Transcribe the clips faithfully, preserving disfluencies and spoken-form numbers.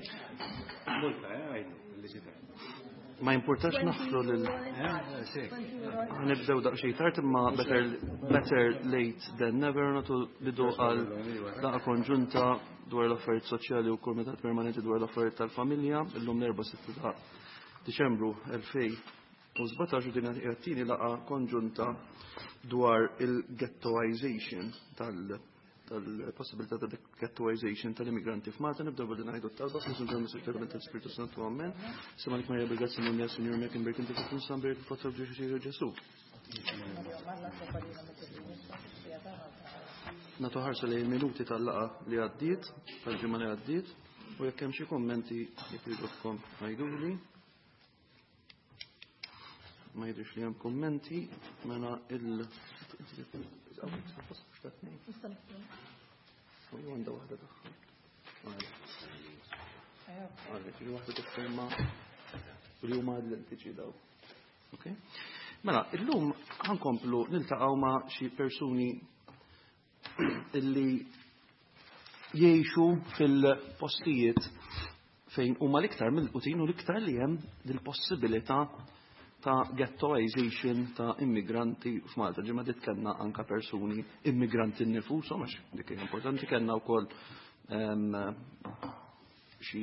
Ma importax naħfru lil nibdew daqsxejn tard imma better better late than never nagħtu bidu għal daqa konġunta dwar l-affarijiet soċjali u kumitat permanenti dwar l-affarijiet tal-familja illum l-erba' sitta ta' Diċembru elfejn u sbatax u din għattini laqa konġunta dwar il-ghettoization tal- tal-possibilità ta' ghettoization tal-immigranti f'Malta nibdew billi ngħidu t-talba fl-Iżunġur Mis-Sekretarju tal-Ispiritu Santu Ammen. Simanik Marja Bilgazzi Munja Sinjur Meckenberg inti tkun Samberg Fattor Ġeġiġi Ġesu. Nagħtu ħarsa lejn il-minuti tal-laqa li għaddiet, tal-ġimgħa li għaddiet, u jekk hemm xi kummenti jekk jridulkom ngħiduli. Ma jidhirx li hemm kummenti mela il Għanda waħda daħħal. Għalli, ġi waħda t-ferma u li huma għadl-entiċi daw. Mela, illum ħankomplu niltaqgħu ma' xi persuni illi jgħixu fil-postijiet fejn huma l-iktar mill-qutin u l-iktar li hemm dil-possibilità ta' ghettoization ta' immigranti f'Malta. Ġimma dit kellna anka persuni immigranti nnifushom għax dik hija importanti kellna wkoll xi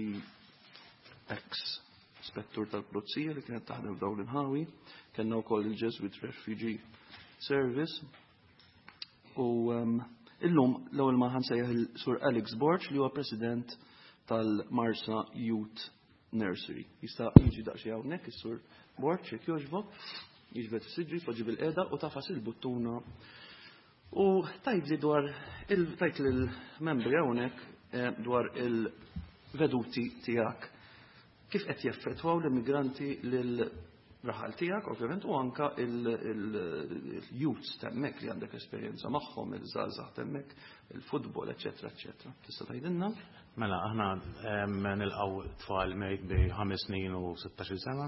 ex-spettur tal-Pulizija li kienet taħdem f'dawn l-inħawi, kellna wkoll il-Jesuit Refugee Service u illum l-ewwel ma ħansejjaħ il-Sur Alex Borch li huwa President tal-Marsa Youth Nursery. Jista' jiġi daqsxejn hawnhekk is-Sur Borch jekk jogħġbok, jiġbed is-siġri poġġi bil-qiegħda u tafas il-buttuna. U tgħidli dwar il-tajt lill-membri hawnhekk dwar il-veduti tiegħek kif qed jaffettwaw l-immigranti lil raħal tiegħek ovvjament u anke il-youths temmek li għandek esperjenza magħhom, il-żgħażagħ temmek, il-futbol, eċetera, eċetera. Tista' tgħidilna? Mela, aħna nilqgħu tfal mejt bi ħames snin u sittax-il sena.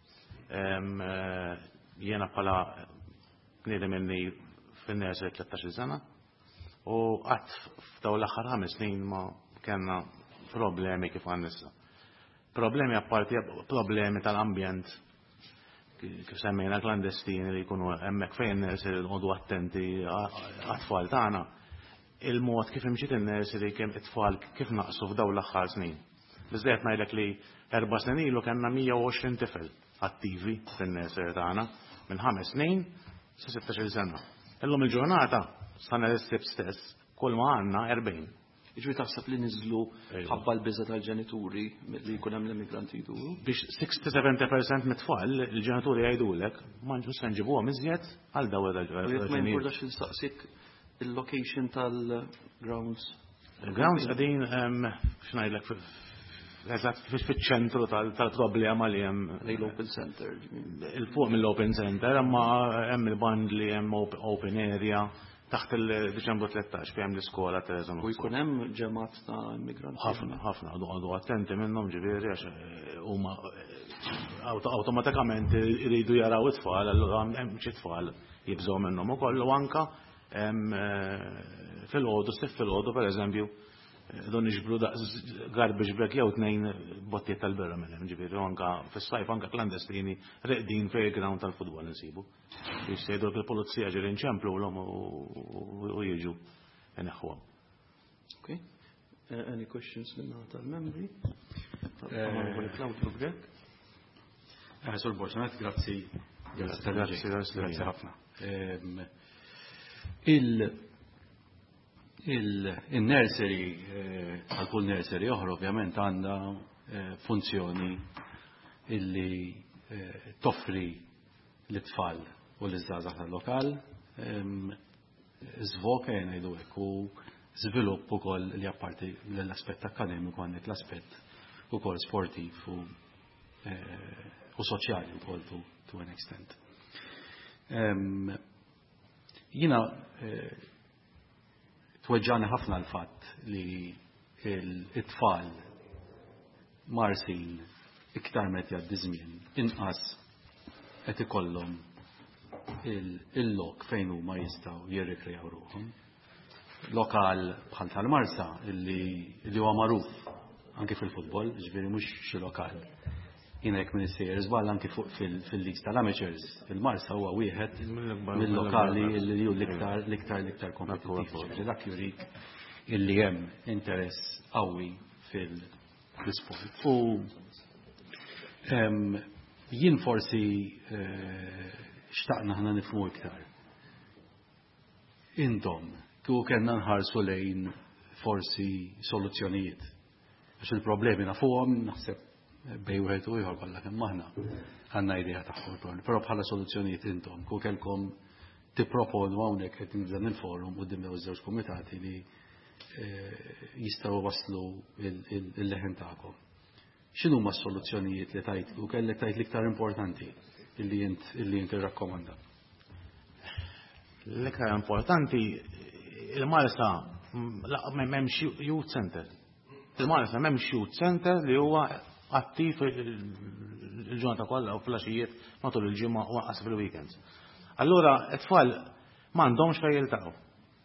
Jiena bħala bniedem inni fin-nursery tlettax-il sena u qatt f'dawn l-aħħar ħames snin ma kellna problemi kif għan nisa. Problemi apparti problemi tal-ambjent kif semmejna klandestini li jkunu hemmhekk fejn nursery nqogħdu attenti għat-tfal tagħna. Il-mod kif imxiet in-nursery kemm it-tfal kif naqsu f'dawn l-aħħar snin. Biżdejjed ngħidlek li erba' snin ilu kellna mija u għoxrin tifel attivi fin-nursery tagħna minn ħames snin sa sittax-il sena. Illum il-ġurnata sa nhar is-sibt stess kull ma għandna erbgħin. Jiġri taħseb li niżlu ħabba l-biża tal-ġenituri li jkun hemm l-immigranti jduru? Biex sixty to seventy percent mit-tfal il-ġenituri jgħidulek ma nġux se nġibuhom iżjed għal dawn il-ġenituri. Ma jimpurtax insaqsik il-location tal-grounds. Il-grounds qegħdin x'ngħidlek eżatt fiċ-ċentru tal-problema li hemm l-open center. Il-fuq mill-open center, imma hemm il-band li hemm open area taħt il-Diċembru tlettax fejn l-iskola teżon. U jkun hemm ġemat ta' immigranti. Ħafna, ħafna, għadu attenti minnhom ġifieri għax huma awtomatikament iridu jaraw it-tfal, allura hemm xi tfal jibżgħu minnhom ukoll u anke fil-ħodu, stif fil-ħodu pereżempju don iġbru garbage bag jew tnejn bottiet tal-birra minn hemm ġifieri anke fis-sajf anke klandestini reqdin fairground tal-futbol insibu. Biex jgħidu il-pulizija ġieli nċemplulhom u jiġu ineħħuhom. Okay. Any questions minna tal-membri? Sur Borċanat, grazzi. Grazzi ħafna. Il-nursery, għal-kull nursery oħra ovvjament għandha funzjoni illi toffri l-tfal u l-iżżażagħ tal-lokal żvoka jgħidu hekk u żvilupp ukoll li apparti l-aspett akademiku għandek l-aspett ukoll sportiv u u soċjali wkoll to an extent. Jiena tweġġani ħafna l-fatt li l-tfal marsin iktar meta jgħaddi żmien inqas qed ikollhom il-lok fejn huma jistgħu jirrikrejaw ruhom. Lokal bħal tal-Marsa illi huwa magħruf anke fil-futbol, ġifieri mhux xi lokal. Jinek Minister żball anke fuq fil-ligs tal-amateurs, il-Marsa huwa wieħed mill-lokali li hu l-iktar l-iktar l-iktar kompetittiv. Dak jurik illi hemm interess qawwi fil-sport. U jien forsi xtaqna ħna nifhmu iktar. Intom, kieku kellna nħarsu lejn forsi soluzzjonijiet. Għax il-problemi nafuhom naħseb bej wieħed u ieħor kollha kemm aħna għandna idea tagħhom il-problemi. Però bħala soluzzjonijiet intom, kieku kellkom tipproponu hawnhekk qed dan il-forum quddiem dawn iż-żewġ kumitati li jistgħu waslu il-leħen tagħkom. X'inhu huma s-soluzzjonijiet li tajt u kellek tajt l-iktar importanti illi int illi int irrakkomanda? L-iktar importanti il-Marsa m'hemmx youth center. Il-Marsa m'hemmx youth center li huwa attiv il-ġurnata kollha u flashijiet matul il-ġimgħa u waqqas fil-weekends. Allura t-tfal m'għandhomx fejn jiltaqgħu.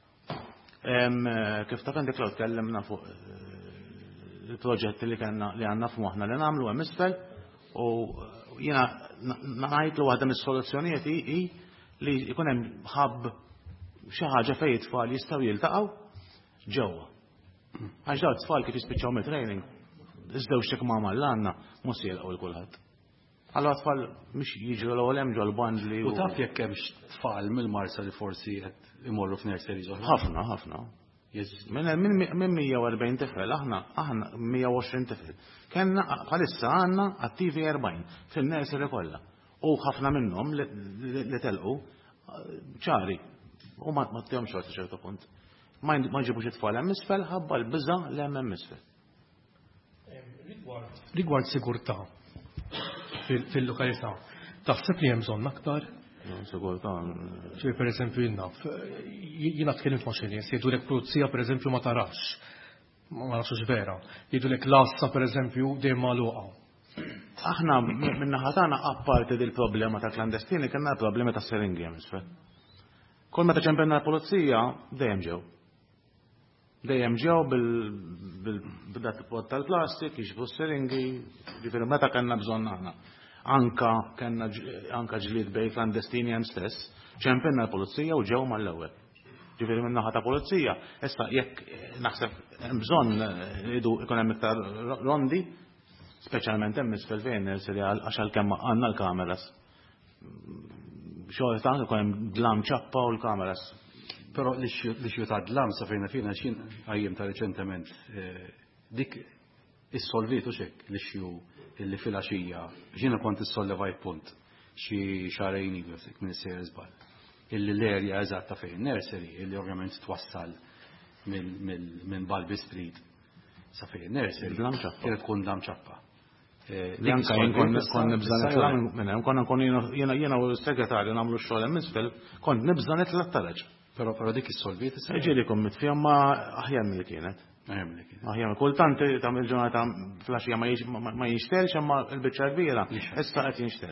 Kif ta' kandik law tkellimna fuq il-proġetti li kellna li għandna f'moħħna li nagħmlu hemm isfel u jiena ngħid li waħda mis-soluzzjonijiet hi li jkun hemm ħabb xi ħaġa fejn it-tfal jistgħu jiltaqgħu ġewwa. Għax dawn it-tfal kif jispiċċaw mit-training iżdewx xek ma' mal-għanna, mus jelqaw l-kulħadd. Allora tfal mhux jiġu l-ewwel hemm ġol bandli. U taf jekk hemm tfal mill-Marsa li forsi qed imorru f'nurseries oħra. Ħafna, ħafna. Minn mija u erbgħin tifel, aħna aħna mija u għoxrin tifel. Kenna bħalissa għandna attivi erbgħin fin-nursery kollha. U ħafna minnhom li telqu ċari u ma tihom xorta ċertu punt. Ma ġibux it-tfal hemm isfel ħabba l-biża' li hemm hemm isfel. Rigward sigurtà fil-lokalità, taħseb li hemm bżonn aktar? Sigurtà. Ġej pereżempju jinnaf, jiena tkellimt ma' xi nies, jgħidulek pulizija pereżempju ma tarax. Ma nafx vera. Jgħidulek l-assa pereżempju dejjem magħluqa. Aħna min-naħa tagħna apparti dil-problema ta' klandestini kellna l-problema ta' seringi hemm isfel. Kull meta ċempenna l-pulizija dejjem ġew. Dejjem ġew bil-dat pot tal-plastik, jiġbu s-seringi, ġifieri meta kellna bżonn aħna. Anka kellna anka ġlied bej klandestini hemm stess, ċempenna l-pulizija u ġew mal-ewwel. Ġifieri min-naħa ta' pulizija, issa jekk naħseb hemm bżonn idu ikun hemm iktar rondi, speċjalment hemm isfel fejn għax għalkemm għandna l-kameras. Xogħol ta' ikun hemm dlam ċappa u l-kameras. Però li xju ta' dlam sa fejna fina xin għajjem ta' reċentement dik is-solvitu xek li xju illi fil-għaxija ġina kont is-sollevajt punt xi xarejn igwesek minn is-sejr żball. Illi l-erja eżatta fejn nursery illi ovvjament twassal minn Balbi Street sa fejn nursery kienet tkun dlam ċappa. Janka kon nibżan it-tlam minn hemm konna nkun jiena u s-segretarju nagħmlu x-xogħol hemm isfel, kont nibżan it-tlat tal-eġ. Però però dik is-solvit issa. Ġieli kommit fihom ma aħjar milli kienet. Aħjar kultant tagħmel ġurnata flaxija ma jinxterx imma l-biċċa kbira issa qed jinxter.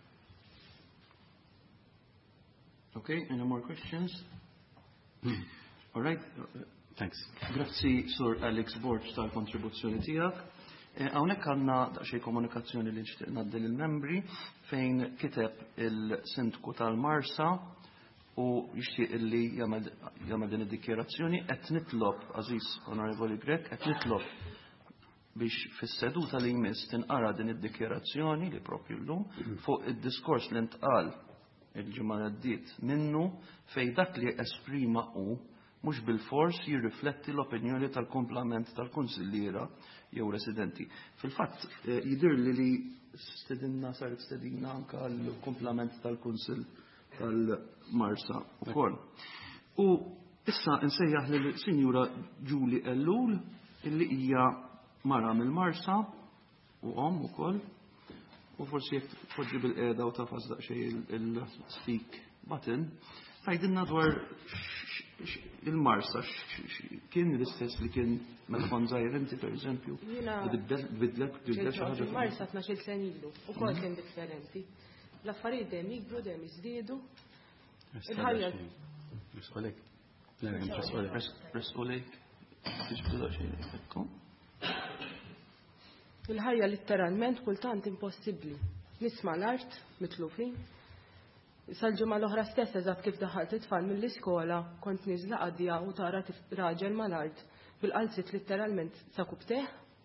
Okay, any more questions? All right. Thanks. Grazzi Sur Alex Borch tal-kontribuzzjoni tiegħek. Hawnhekk għandna daqsxejn komunikazzjoni li nixtieq ngħaddi lill-membri fejn kiteb il-Sindku tal-Marsa u jixtieq illi jagħmel din id-dikjerazzjoni qed nitlob Aziz Onorevoli Grek qed nitlob biex fis-seduta li jmiss tinqara din id-dikjerazzjoni li propju llum fuq id-diskors li ntqal il-ġimgħa għaddiet minnu fejn dak li esprima hu mhux bil-fors jirrifletti l-opinjoni tal-komplement tal-kunsilliera jew residenti. Fil-fatt jidher li li stedinna saret stedina anke l-komplement tal-kunsill tal-Marsa ukoll. U issa nsejjaħ lil Sinjura Julie Ellul illi hija mara mill-Marsa u om ukoll u forsi jekk tpoġġi bil-qiegħda u tafas daqsxejn il-speak button tgħidilna dwar il-Marsa kien l-istess li kien meta kont żgħir inti pereżempju bidlet bidlet xi ħaġa. Il-Marsa tnax-il sen ilu ukoll kien differenti. L-affarijiet dejjem jikbru dejjem jiżdiedu. Il-ħajja. Risqolek. Risqolek. Risqolek. Il-ħajja letteralment kultant impossibbli. Nisma' l-art mitlufin. Sal-ġimgħa l-oħra stess eżatt kif daħalt it-tfal mill-iskola kont niżla qadja u tara raġel mal-art bil-qalzit letteralment sa kubteħ.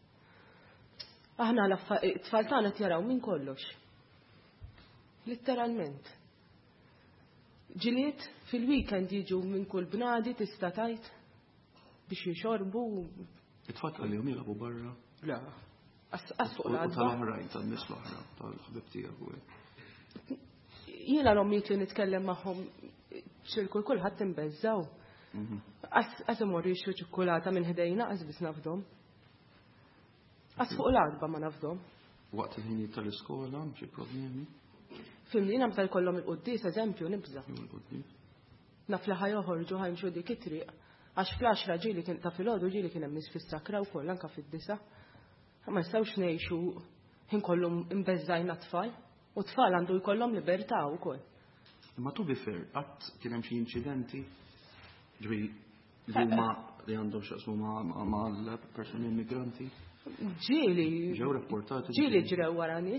Aħna l-tfal tagħna jaraw minn kollox. Letteralment. Ġiliet fil-weekend jiġu minn kull bnadi tista' tajt biex jixorbu. It-tfal għalihom jilagħbu barra. La. Asfuq l-għadba. Tal-oħrajn, tal-nies l-oħra, tal-ħbib tiegħek u Jiena l-ommijiet li nitkellem magħhom xirku kulħadd imbeżżaw. Qas imorru jixtru ċikkulata minn ħdejna qas biss nafdhom. Qas fuq l-għadba ma nafdhom. Waqt il-ħinijiet tal-iskola xi problemi? Fimlina meta jkollhom il-qudies eżempju nibża. Naf li ħajoħorġu ħajmxu dik it-triq għax fl-għaxra ġieli kien ta' filgħodu ġieli kien hemm nies fis-sakra wkoll anke fid-disa. Ma nistgħux ngħixu ħin kollu imbeżżajna tfal. U tfal għandu jkollhom libertà wkoll. Ma tu bi fair, qatt kien hemm xi inċidenti ġbi li huma li għandhom x'aqsmu mal-persuni immigranti. Ġieli. Ġew rapportati. Ġieli ġrew wara nies.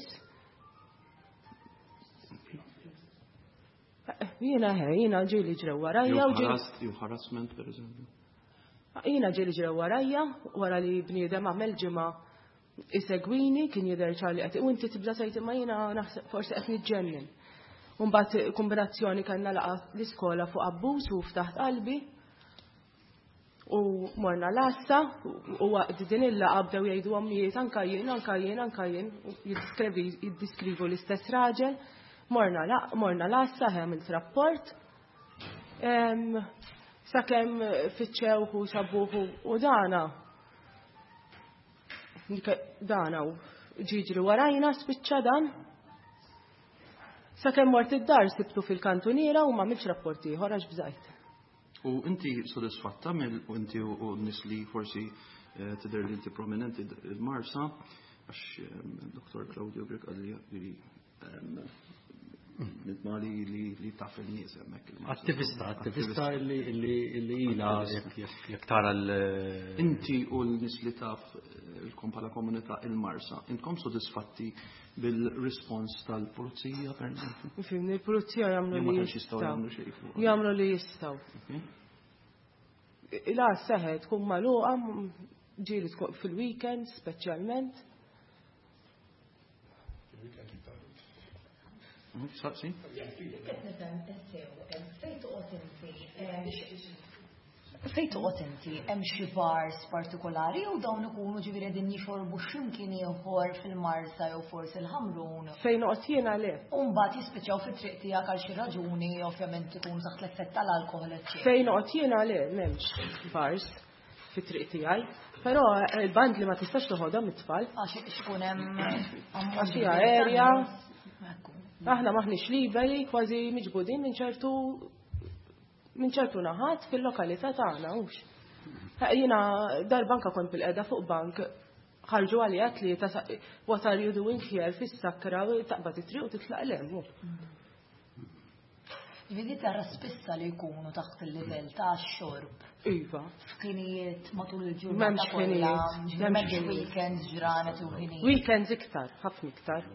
Jiena ħe, jiena ġieli ġrew warajja u ġieli. Harassment pereżempju. Jiena ġieli ġrew warajja wara li bniedem għamel ġimgħa isegwini kien jidher ċarli qed u inti tibda sajt imma jiena naħseb forsi qed niġġennin. U mbagħad kombinazzjoni kellna laqgħa l-iskola fuq abbuż u ftaħt qalbi. U morna lassa u waqt din il-laqgħa bdew jgħidu ommijiet anke jien, anke jien, anke jien jiddiskrivu l-istess raġel. Morna lassa għamilt rapport. Sakemm fiċċewħu sabuħu u dana. Dana u ġiġri warajna spiċċa dan. Sakemm mort id-dar sibtu fil-kantuniera u ma m'għamilx rapporti ieħor għax bżajt. U inti sodisfatta mill u inti u n-nies li forsi tidher li inti prominenti il-Marsa għax Doktor Claudio Grek għalli nitmali li taf il-nies hemmhekk. Attivista, attivista li ilha jekk tara l. Inti u l-nies li taf ilkom bħala komunità il-Marsa, intkom sodisfatti bil-rispons tal-pulizija per eżempju? Fimni, il-pulizija jagħmlu li jistgħu. Jagħmlu li jistgħu. La seħed tkun magħluqa ġieli fil-weekend speċjalment. Saqsi? Fejn toqgħod inti hemm xi bars partikolari jew dawn ikunu ġifieri qegħdin jixorbu x'imkien ieħor fil-Marsa jew forsi l-Ħamrun. Fejn noqgħod jiena le. U mbagħad jispiċċaw fit-triq tiegħek għal xi raġuni ovvjament ikun taħt l-effett tal-alkoħol eċċetera. Fejn noqgħod jiena le m'hemmx bars fit-triq tiegħi, però il-band li ma tistax toħodhom it-tfal. Għax x'ikun hemm għax hija aerja. Aħna maħniex liberi kważi miġbudin minn ċertu minn ċertu naħat fil-lokalità tagħna hux. Jiena darbanka kont bil-qiegħda fuq bank ħarġu għalija tlieta what are you doing here fis-sakra taqbad it-triq u titlaq l-hemm. Vidi tara spissa li jkunu taħt il-livell ta' xorb. Iva. F'ħinijiet matul il-ġurnata kollha, m'hemmx weekends ġranet u ħinijiet. Weekends iktar, ħafna iktar.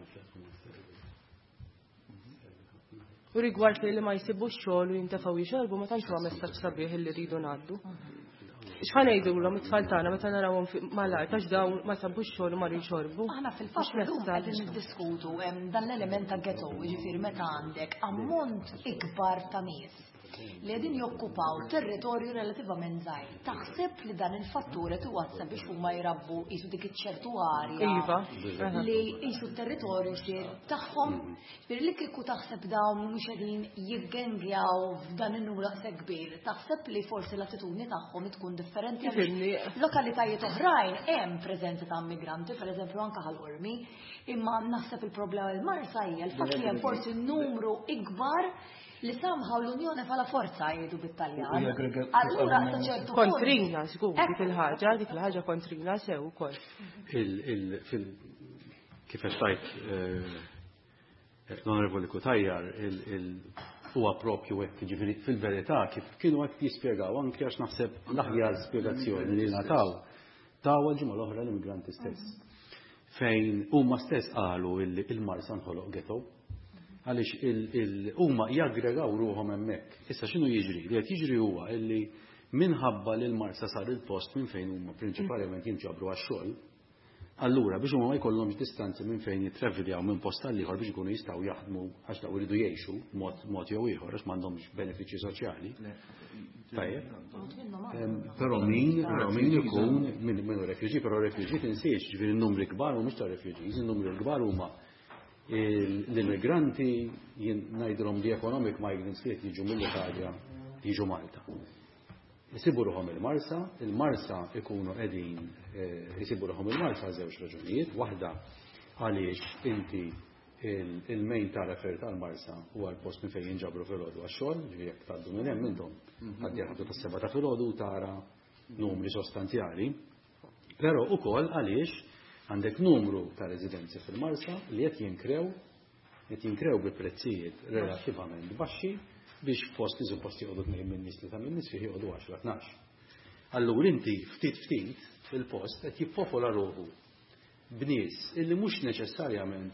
U rigward li ma jsibux xogħol u jintefgħu jixorbu ma tantx huwa messaġġ sabiħ li rridu ngħaddu. X'ħan ngħidulhom it-tfal tagħna meta narawhom mal-art għax dawn ma sabux xogħol u ma jixorbu. Aħna fil-fatt qegħdin niddiskutu dan l-element ta' ghetto, jiġifieri meta għandek ammont ikbar ta' nies li qegħdin jokkupaw territorju relattivament żgħir. Taħseb li dan il-fattur qed iwassal biex huma jrabbu qisu dik iċ-ċertu arja li qisu t-territorju jsir tagħhom. Ġifieri li kieku taħseb dawn mhux qegħdin jiggengjaw f'dan in-numru daqshekk kbir, taħseb li forsi l-attitudni tagħhom tkun differenti. Lokalitajiet oħrajn hemm preżenza ta' immigranti, pereżempju anke ħal-Ormi, imma naħseb il-problema l-Marsa hija l-fatt li hemm forsi numru ikbar li samħaw l-Unjoni bħala forza jgħidu bit-Taljan. Allura ta' ċertu kontrina, żgur, dik il-ħaġa, dik il-ħaġa kontrina sew ukoll. Kif qed tajt l-Onorevoli Kutajjar huwa proprju hekk, jiġifieri fil-verità kif kienu qed jispjegaw anke għax naħseb l-aħjar spjegazzjoni li nataw taw il-ġimgħa l-oħra l-immigranti stess. fejn huma stess qalu illi il-Marsa nħoloq ghetto għaliex huma jaggregaw ruhom hemmhekk. Issa x'inhu jiġri? Li qed jiġri huwa illi minħabba li l-Marsa sar il-post minn fejn huma prinċipalment jinġabru għax-xogħol, allura biex huma ma jkollhomx distanzi minn fejn jitraveljaw minn post għal ieħor biex ikunu jistgħu jaħdmu għax daqgħu jridu jgħixu mod jew ieħor għax m'għandhomx benefiċċji soċjali. Tajjeb. Però min min ikun minn refuġi, però refuġi tinsiex, ġifieri n-numri kbar mhumiex ta' refuġiż, in-numri l-kbar huma l-immigranti ngħidulhom li economic migrants li qed jiġu mill-Italja jiġu Malta. Jisibu ruħom il-Marsa, il-Marsa ikunu qegħdin jisibu ruħom il-Marsa żewġ raġunijiet, waħda għaliex inti il-main ta' refer tal-Marsa huwa l-post minn fejn jinġabru filgħodu għax-xogħol, ġifieri jekk tgħaddu minn hemm intom għaddi ħaddu tas-seba' ta' filgħodu tara numri sostanzjali, però wkoll għaliex għandek numru ta' residenzi fil-Marsa li qed jinkrew qed jinkrew bi prezzijiet relattivament baxxi biex post li suppost jgħodu tnejn minn nies li ta' minn nies fih jgħodu għaxra tnax. Allura inti ftit ftit fil-post qed jippopola ruħu b'nies illi mhux neċessarjament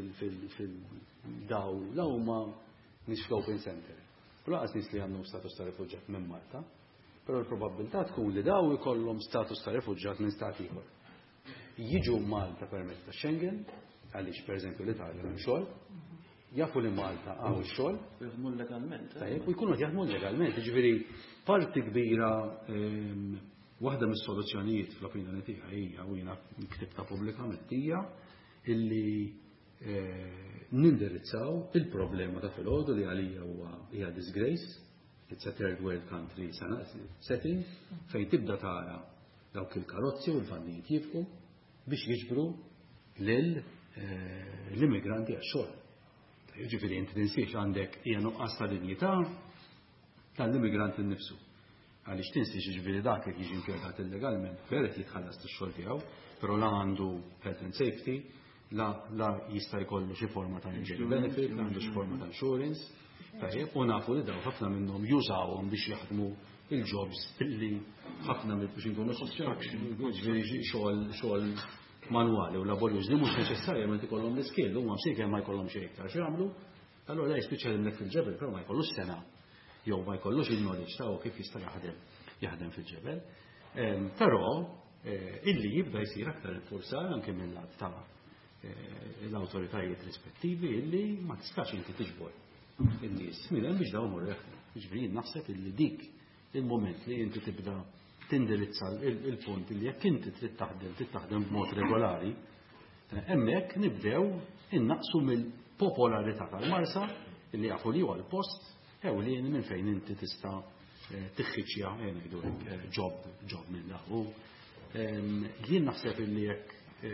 fil-daw l huma nies fl-open center. U laqas nies li għandhom status ta' rifuġġjat minn Malta, però l-probabilità tkun li daw ikollhom status ta' rifuġġjat minn stat ieħor. Jiġu Malta permezz ta' Schengen, għaliex pereżempju l-Italja hemm xogħol, jafu li Malta għaw xogħol. Jaħdmu legalment. Tajjeb, u jkunu qed jaħdmu legalment, jiġifieri parti kbira waħda mis-soluzzjonijiet fl-opinjoni tiegħi hija u jiena ktibta pubblikament hija illi nindirizzaw il-problema ta' filgħodu li għalija huwa hija disgrace, it's a third world country setting, fejn tibda tara dawk il-karozzi u l-fannijiet jifqu biex jiġbru lill-immigranti għax-xogħol. Jiġifieri inti tinsiex għandek hija nuqqas ta' dinjità tal-immigranti nnifsu. Għaliex tinsiex jiġifieri dak li jiġi impjegat illegalment veret jitħallas tix-xogħol tiegħu, però la għandu health and safety, la la jista' jkollu xi forma ta' injury benefit, la għandu xi forma ta' insurance, tajjeb, u nafu li daw ħafna minnhom jużawhom biex jaħdmu il-jobs illi ħafna mill biex inkunu jiġifieri xogħol xogħol manwali u laborjuż li mhux neċessarjament ikollhom l-iskill, huma xejn ma jkollhom xejn iktar x'jagħmlu, allura jispiċċa hemmhekk fil-ġebel, però ma jkollux sena jew ma jkollux il-knowledge ta' kif jista' jaħdem jaħdem fil-ġebel. Però illi jibda jsir aktar infurzar anke mill-lat ta' l-awtoritajiet rispettivi illi ma tistax inti tiġbor in-nies minn hemm biex dawn imorru jaħdmu. Jiġifieri naħseb illi dik il-mument li inti tibda tindirizza il-punt li jekk inti trid taħdem trid taħdem b'mod regolari, hemmhekk nibdew innaqsu mill-popolarità tal-Marsa illi jafu li huwa l-post ewlien minn fejn inti tista' tiħħiġja ngħidu hekk job job minn lahu. Jien naħseb illi jekk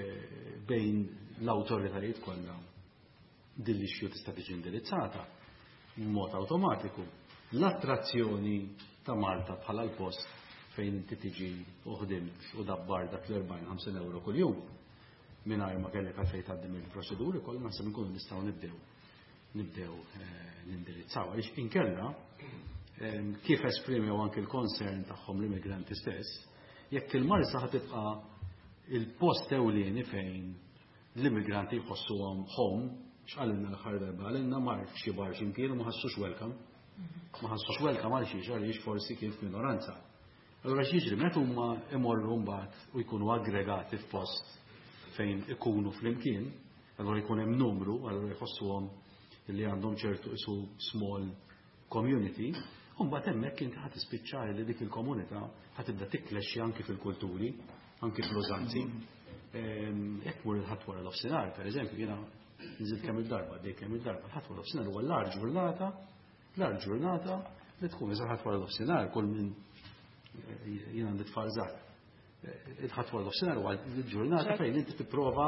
bejn l-awtoritajiet kollha din l-issue tista' tiġi indirizzata b'mod awtomatiku. L-attrazzjoni ta' Malta bħala l-post fejn inti tiġi uħdimt u dabbar dak l-erbgħin ħamsin euro kuljum mingħajr ma kellek għalfejn tgħaddim il-proċeduri kollha naħseb inkunu nistgħu nibdew nibdew nindirizzaw. Għaliex inkella kif esprimew anke l-concern tagħhom l-immigranti stess, jekk il-Marsa ħatibqa' il-post ewlieni fejn l-immigranti jħossuhom home, x'qalilna l-aħħar darba għalilna mar f'xi bar x'imkien u ma ħassux welcome. Ma ħassux welcome għal xi għaliex forsi kif minoranza. Allura x'jiġri meta huma imorru mbagħad u jkunu aggregati f'post fejn ikunu flimkien, allura jkun hemm numru, allura jħossuhom li għandhom ċertu isu small community, u mbagħad hemmhekk inti ħadd tispiċċa li dik il-komunità ħatibda tikklexxi anke fil-kulturi, anke fl-użanzi. Jekk mur il-ħadd wara l-offsinar, pereżempju, jiena nżid kemm il-darba, dejjem kemm il-darba, il-ħadd wara l-offsinar huwa l-ar ġurnata, l-ar ġurnata li tkun iżgħar ħadd wara l-offsinar, kull minn jiena għandi tfal żgħar. Il-ħadd wara l-offsinar huwa l-ġurnata fejn inti tipprova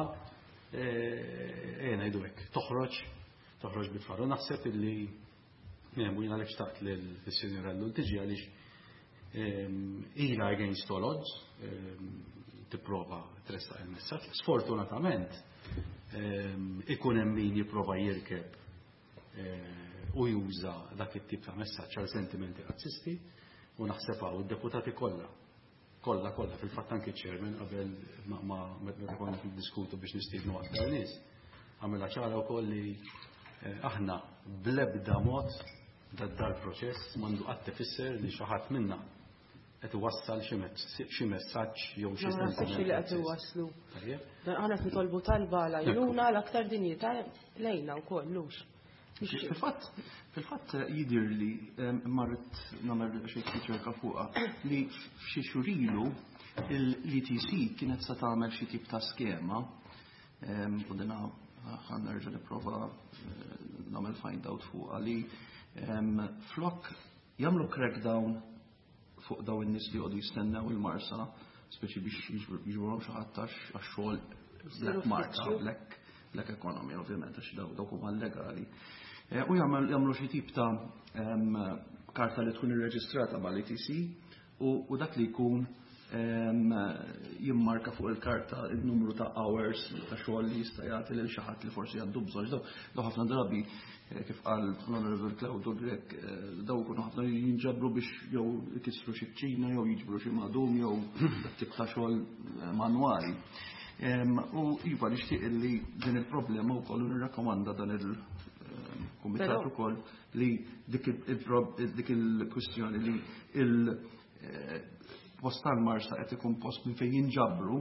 ngħidu hekk, toħroġ toħroġ bit-tfal. U naħseb illi jemmu jina l-ek xtaqt l-Sinjora Allun tiġi għaliex ila against all odds tipprova tressaq il-messaġġ. Sfortunatament ikun hemm min jipprova jirkeb u juża dak it-tip ta' messaġġ għal sentimenti razzisti u naħseb hawn id-deputati kollha kollha kollha fil-fatt anke ċ-chairman qabel ma meta konna niddiskutu biex nistiednu aktar nies. Għamilha ċara wkoll li aħna bl-ebda mod dal proċess m'għandu qatt ifisser li xi ħadd minna qed iwassal xi messaġġ jew xi sentiment li qed iwasslu. Aħna qed nitolbu talba għajnuna l-aktar dinjità lejna wkoll lux. Fil-fatt, fil-fatt jidir li marret nagħmel xi riċerka fuqha li f'xi xurilu l-E T C kienet se tagħmel xi tip ta' skema u dinha ħan nerġa' nipprova nagħmel find out fuqha li flok jagħmlu crackdown fuq daw in-nies li għodu jistennew il-marsa, speċi biex jiġbruhom xi ħadd għax-xogħol black market, black black economy, ovvjament, għax dawk huma legali. U jagħmlu xi tip ta' karta li tkun irreġistrata mal-E T C u dak li jkun jimmarka fuq il-karta il-numru ta' hours ta' xogħol li jista' jagħti lil xi ħadd li forsi għandu bżonn. Daw ħafna drabi kif qal l-Honorable Claudio Grek daw kunu ħafna jinġabru biex jew ikissru xi ċina jew jiġbru xi magħdum jew tip ta' xogħol manwali. U iva nixtieq li din il-problema wkoll nirrakkomanda dan il-kumitat ukoll li dik il-kwistjoni li il post tal-marsa qed ikun post minn fejn jinġabru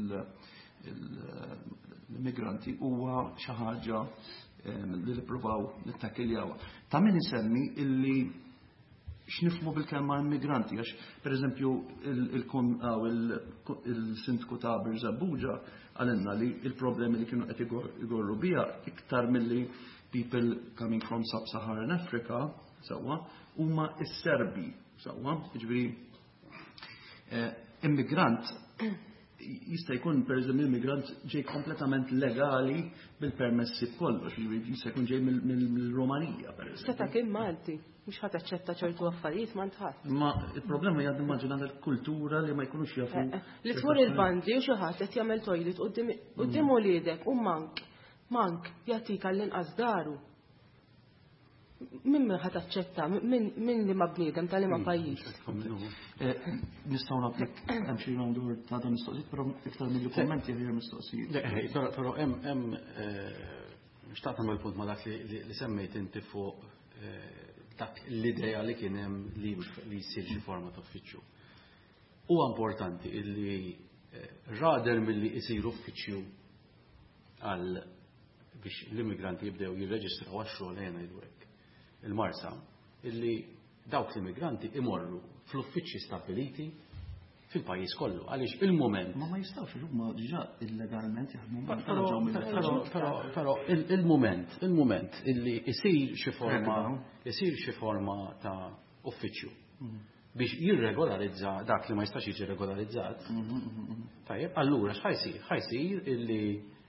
l-immigranti huwa xi ħaġa li nippruvaw nittakkiljawha. Ta' min isemmi illi x'nifhmu bil-kelma immigranti għax pereżempju il-sindku ta' Birżabbuġa għalinna li il-problemi li kienu qed igorru biha iktar milli people coming from sub-Saharan Africa sewwa huma s-Serbi sewwa, jiġifieri immigrant jista' jkun pereżempju immigrant ġej kompletament legali bil-permessi kollox, jista' jkun ġej mill-Romanija pereżempju. Seta' kien Malti, mhux ħadd aċċetta ċertu affarijiet ma ntħadd. Ma il-problema hija immaġina l-kultura li ma jkunux jafu. Li tmur il-bandi u xi ħadd qed jagħmel tojlit quddiem uliedek u mank mank jagħtik għall-inqas daru. Min ħadd aċċetta, min li ma bniedem tal-ima pajjiż. Nistgħu nagħtik hemm xi roundur ta' dan mistoqsijiet, però iktar mill-kummenti ħejjer mistoqsijiet. Però hemm hemm xtaqt nagħmel punt ma' dak li semmejt inti fuq dak l-idea li kien hemm li jsir xi forma ta' uffiċċju. Huwa importanti illi rader milli jsiru uffiċċju għal biex l-immigranti jibdew jirreġistraw għax-xogħol ejja ngħidu hekk. Il-marsa illi dawk l-immigranti imorru fl-uffiċċji stabiliti fil-pajjiż kollu għaliex il-mument ma ma jistgħux huma diġà illegalment jaħdmu però il-mument il-mument illi jsir xi forma jsir xi forma ta' uffiċċju biex jirregolarizza dak li ma jistax jiġi regolarizzat. Tajjeb, allura x'ħajsir? Ħajsir illi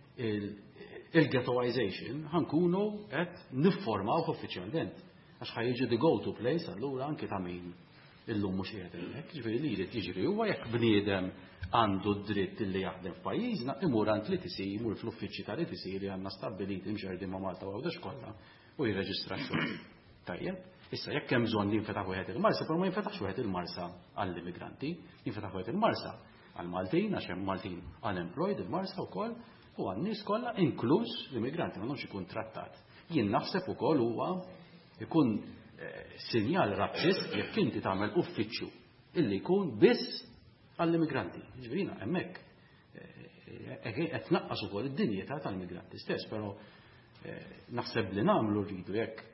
il-ghettoization ħankunu qed nifformaw uffiċjalment għax ħajjiġi the go-to place allura anke ta' min illum mhux qiegħed hemmhekk, ġifieri li jrid jiġri huwa jekk bniedem għandu d-dritt illi jaħdem f'pajjiżna imur għand li tisir imur fl-uffiċċji ta' li tisir li għandna stabbiliti mxerdin ma' Malta u għawdex kollha u jirreġistra x-xogħol. Tajjeb, issa jekk hemm bżonn li jinfetaħ wieħed il-marsa, però ma jinfetaħx wieħed il-marsa għall-immigranti, jinfetaħ wieħed il-marsa għall-Maltin għax hemm Maltin unemployed il-marsa wkoll u għan-nies kollha inkluż l-immigranti m'għandhomx ikun trattat. Jien naħseb ukoll huwa ikun sinjal razzist jekk inti tagħmel uffiċċju illi jkun biss għall-immigranti. Ġifieri hemmhekk qed tnaqqas ukoll id-dinjità tal-immigranti stess, però naħseb li nagħmlu rridu jekk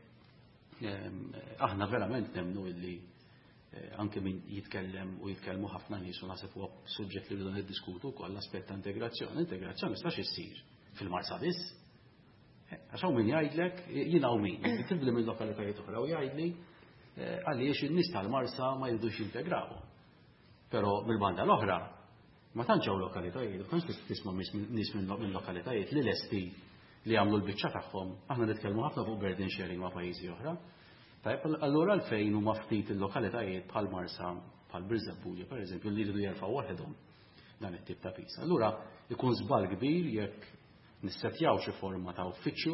aħna verament nemmnu illi anke min jitkellem u jitkellmu ħafna nies u naħseb huwa suġġett li rridu niddiskutu wkoll l-aspett ta' integrazzjoni. Integrazzjoni mistax issir fil-marsa biss. Għax hawn min jgħidlek jien hawn min, tibdel minn lokalitajiet oħra u jgħidli għaliex in-nies tal-marsa ma jridux jintegraw. Però mill-banda l-oħra ma tantx hawn lokalitajiet, ma tantx tisma' nies minn lokalitajiet li lesti li jagħmlu l-biċċa tagħhom. Aħna nitkellmu ħafna fuq burden sharing ma' pajjiżi oħra. Tajb, allura l-fejn huma ftit il-lokalitajiet bħal Marsa, bħal Birżabbuġa pereżempju li jridu jerfgħu waħedhom dan it-tip ta' pis. Allura ikun żball kbir jekk nissettjaw xi forma ta' uffiċċju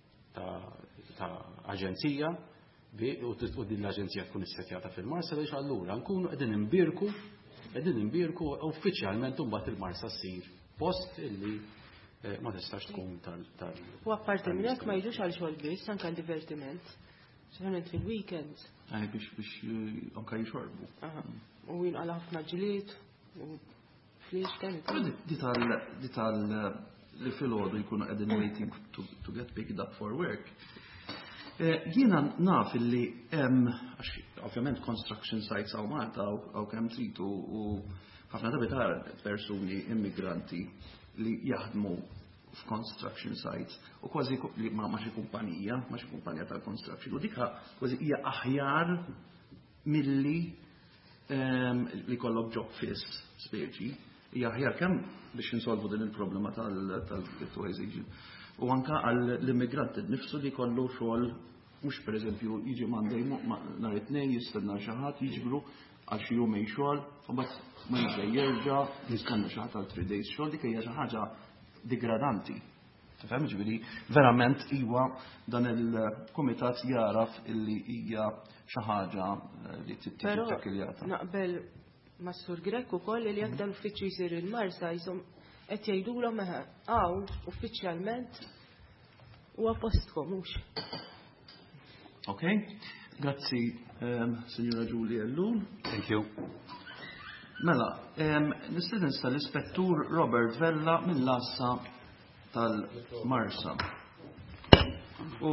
ta' aġenzija u din l-aġenzija tkun issettjata fil-Marsa biex allura nkunu qegħdin imbirku qegħdin imbierku uffiċjalment imbagħad il-marsa ssir post illi ma tistax tkun tal. U apparti minn hekk ma jiġux għal xogħol biss anke għal divertiment. Speċjalment fil-weekends. Għaj biex biex anka jixorbu. U jinqala ħafna ġilied u fliex kemm. Di tal li fil-ħodu jkunu qegħdin waiting to get picked up for work. Jiena naf illi hemm ovvjament construction sites hawn Malta hawn kemm tridu u ħafna drabi tara persuni immigranti li jaħdmu f'construction sites u kważi li ma xi kumpanija, ma xi kumpanija tal-construction u dikha kważi hija aħjar milli li kollok job fist speċi hija aħjar kemm biex insolvu din il-problema tal-ghettoiz u anka għall-immigranti nifsu li kollu xogħol mhux pereżempju jiġi Monday nhar it-tnejn jistenna xi ħadd jiġbru għal xi jumejn xogħol u mbagħad ma jiġi jerġa' jistenna xi ħadd għal three days xogħol dik hija xi ħaġa degradanti. Tifhem ġifieri verament iwa dan il-kumitat jaraf illi hija xi ħaġa li tittiġi takkiljata. Naqbel mas-Sur Grek ukoll li jekk dan uffiċċju jsir il-Marsa jisom qed jgħidulhom eħe hawn uffiċjalment huwa postkom mhux. Okay, grazzi Signora Giulia Ellun. Thank you. Mela, nistiden sta l-Ispettur Robert Vella mill-Lassa tal-Marsa. U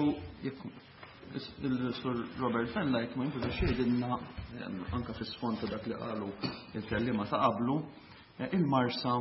il-Sur Robert Vella jekk ma jintu xejdinna anka fis-sfond ta' dak li qalu il-kellima ta' qablu, il-Marsa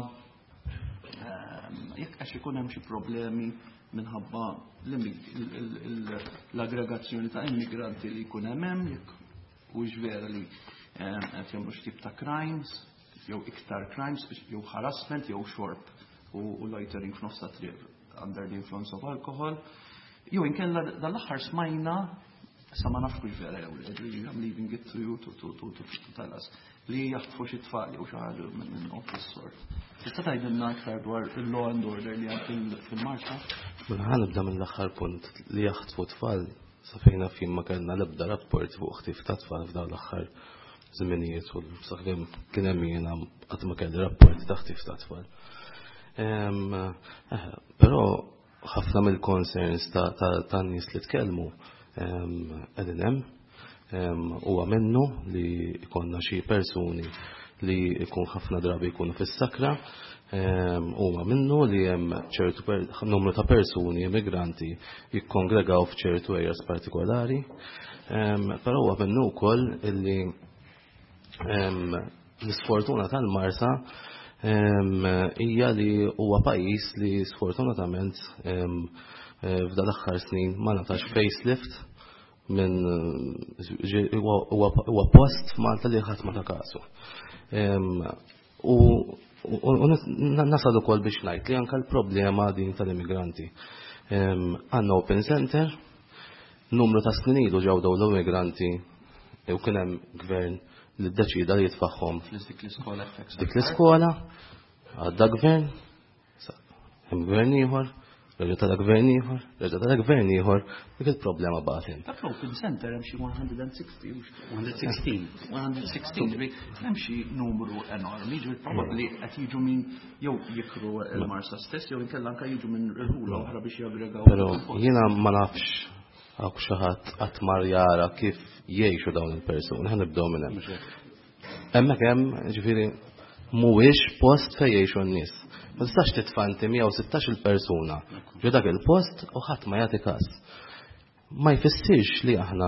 jekk għax ikun hemm xi problemi minħabba l-aggregazzjoni ta' immigranti li jkun hemm jekk u vera li qed jagħmlu x'tip ta' crimes, jew iktar crimes, jew harassment, jew xorb u loitering f'nofs ta' triq under the influence of alcohol. Jew inkella dal-aħħar smajna sa ma nafx kux vera jew I'm leaving it to you to to to to tell us li jaħtfu xi tfal jew xi ħaġa minn office sort. Tista' tgħidilna aktar dwar il-law and order li hemm fil-Marsa? Mela ħanibda mill-aħħar punt li jaħtfu tfal sa fejna fin ma kellna l-ebda rapport fuq ħtif ta' tfal f'dawn l-aħħar żminijiet u sakemm kien hemm jiena qatt ma kelli rapport ta' ħtif ta' tfal. Però ħafna mill-concerns ta' nies li tkellmu qegħdin hemm huwa minnu li jkollna xi persuni li jkun ħafna drabi jkunu fis-sakra huma minnu li hemm ċertu numru ta' persuni immigranti jikkongregaw f'ċertu areas partikolari, però huwa minnu wkoll illi l-isfortuna tal-Marsa hija li huwa pajjiż li sfortunatament f'dan l-aħħar snin ma natax facelift minn huwa post f'Malta li ħadd ma ta' kasu. U nasal ukoll biex ngħid li anke l-problema din tal-immigranti. Għandna Open Center, numru ta' snin ilu ġew dawn l-immigranti u kien hemm gvern li ddeċida li jitfaħħom dik l-iskola, għadda gvern, hemm gvern ieħor, reġa' tal-gvern ieħor, reġa' tal-gvern ieħor, dik il-problema bagħtin. Dak l-Open Center hemm xi one sixty one sixteen one sixteen hemm xi numru enormi, ġifier probabbli qed jiġu minn jew jikru l-Marsa stess jew inkella anke jiġu minn irħula oħra biex jaggregaw. Però jiena ma nafx għaw xi ħadd qatt mar jara kif jgħixu dawn il-persuni, ħanibdew minn hemm. Hemmhekk hemm ġifieri mhuwiex post fejn jgħixu n-nies. Ma tistax titfanti miegħu sittax il-persuna ġo dak il-post u ħadd ma jagħti każ. Ma jfissirx li aħna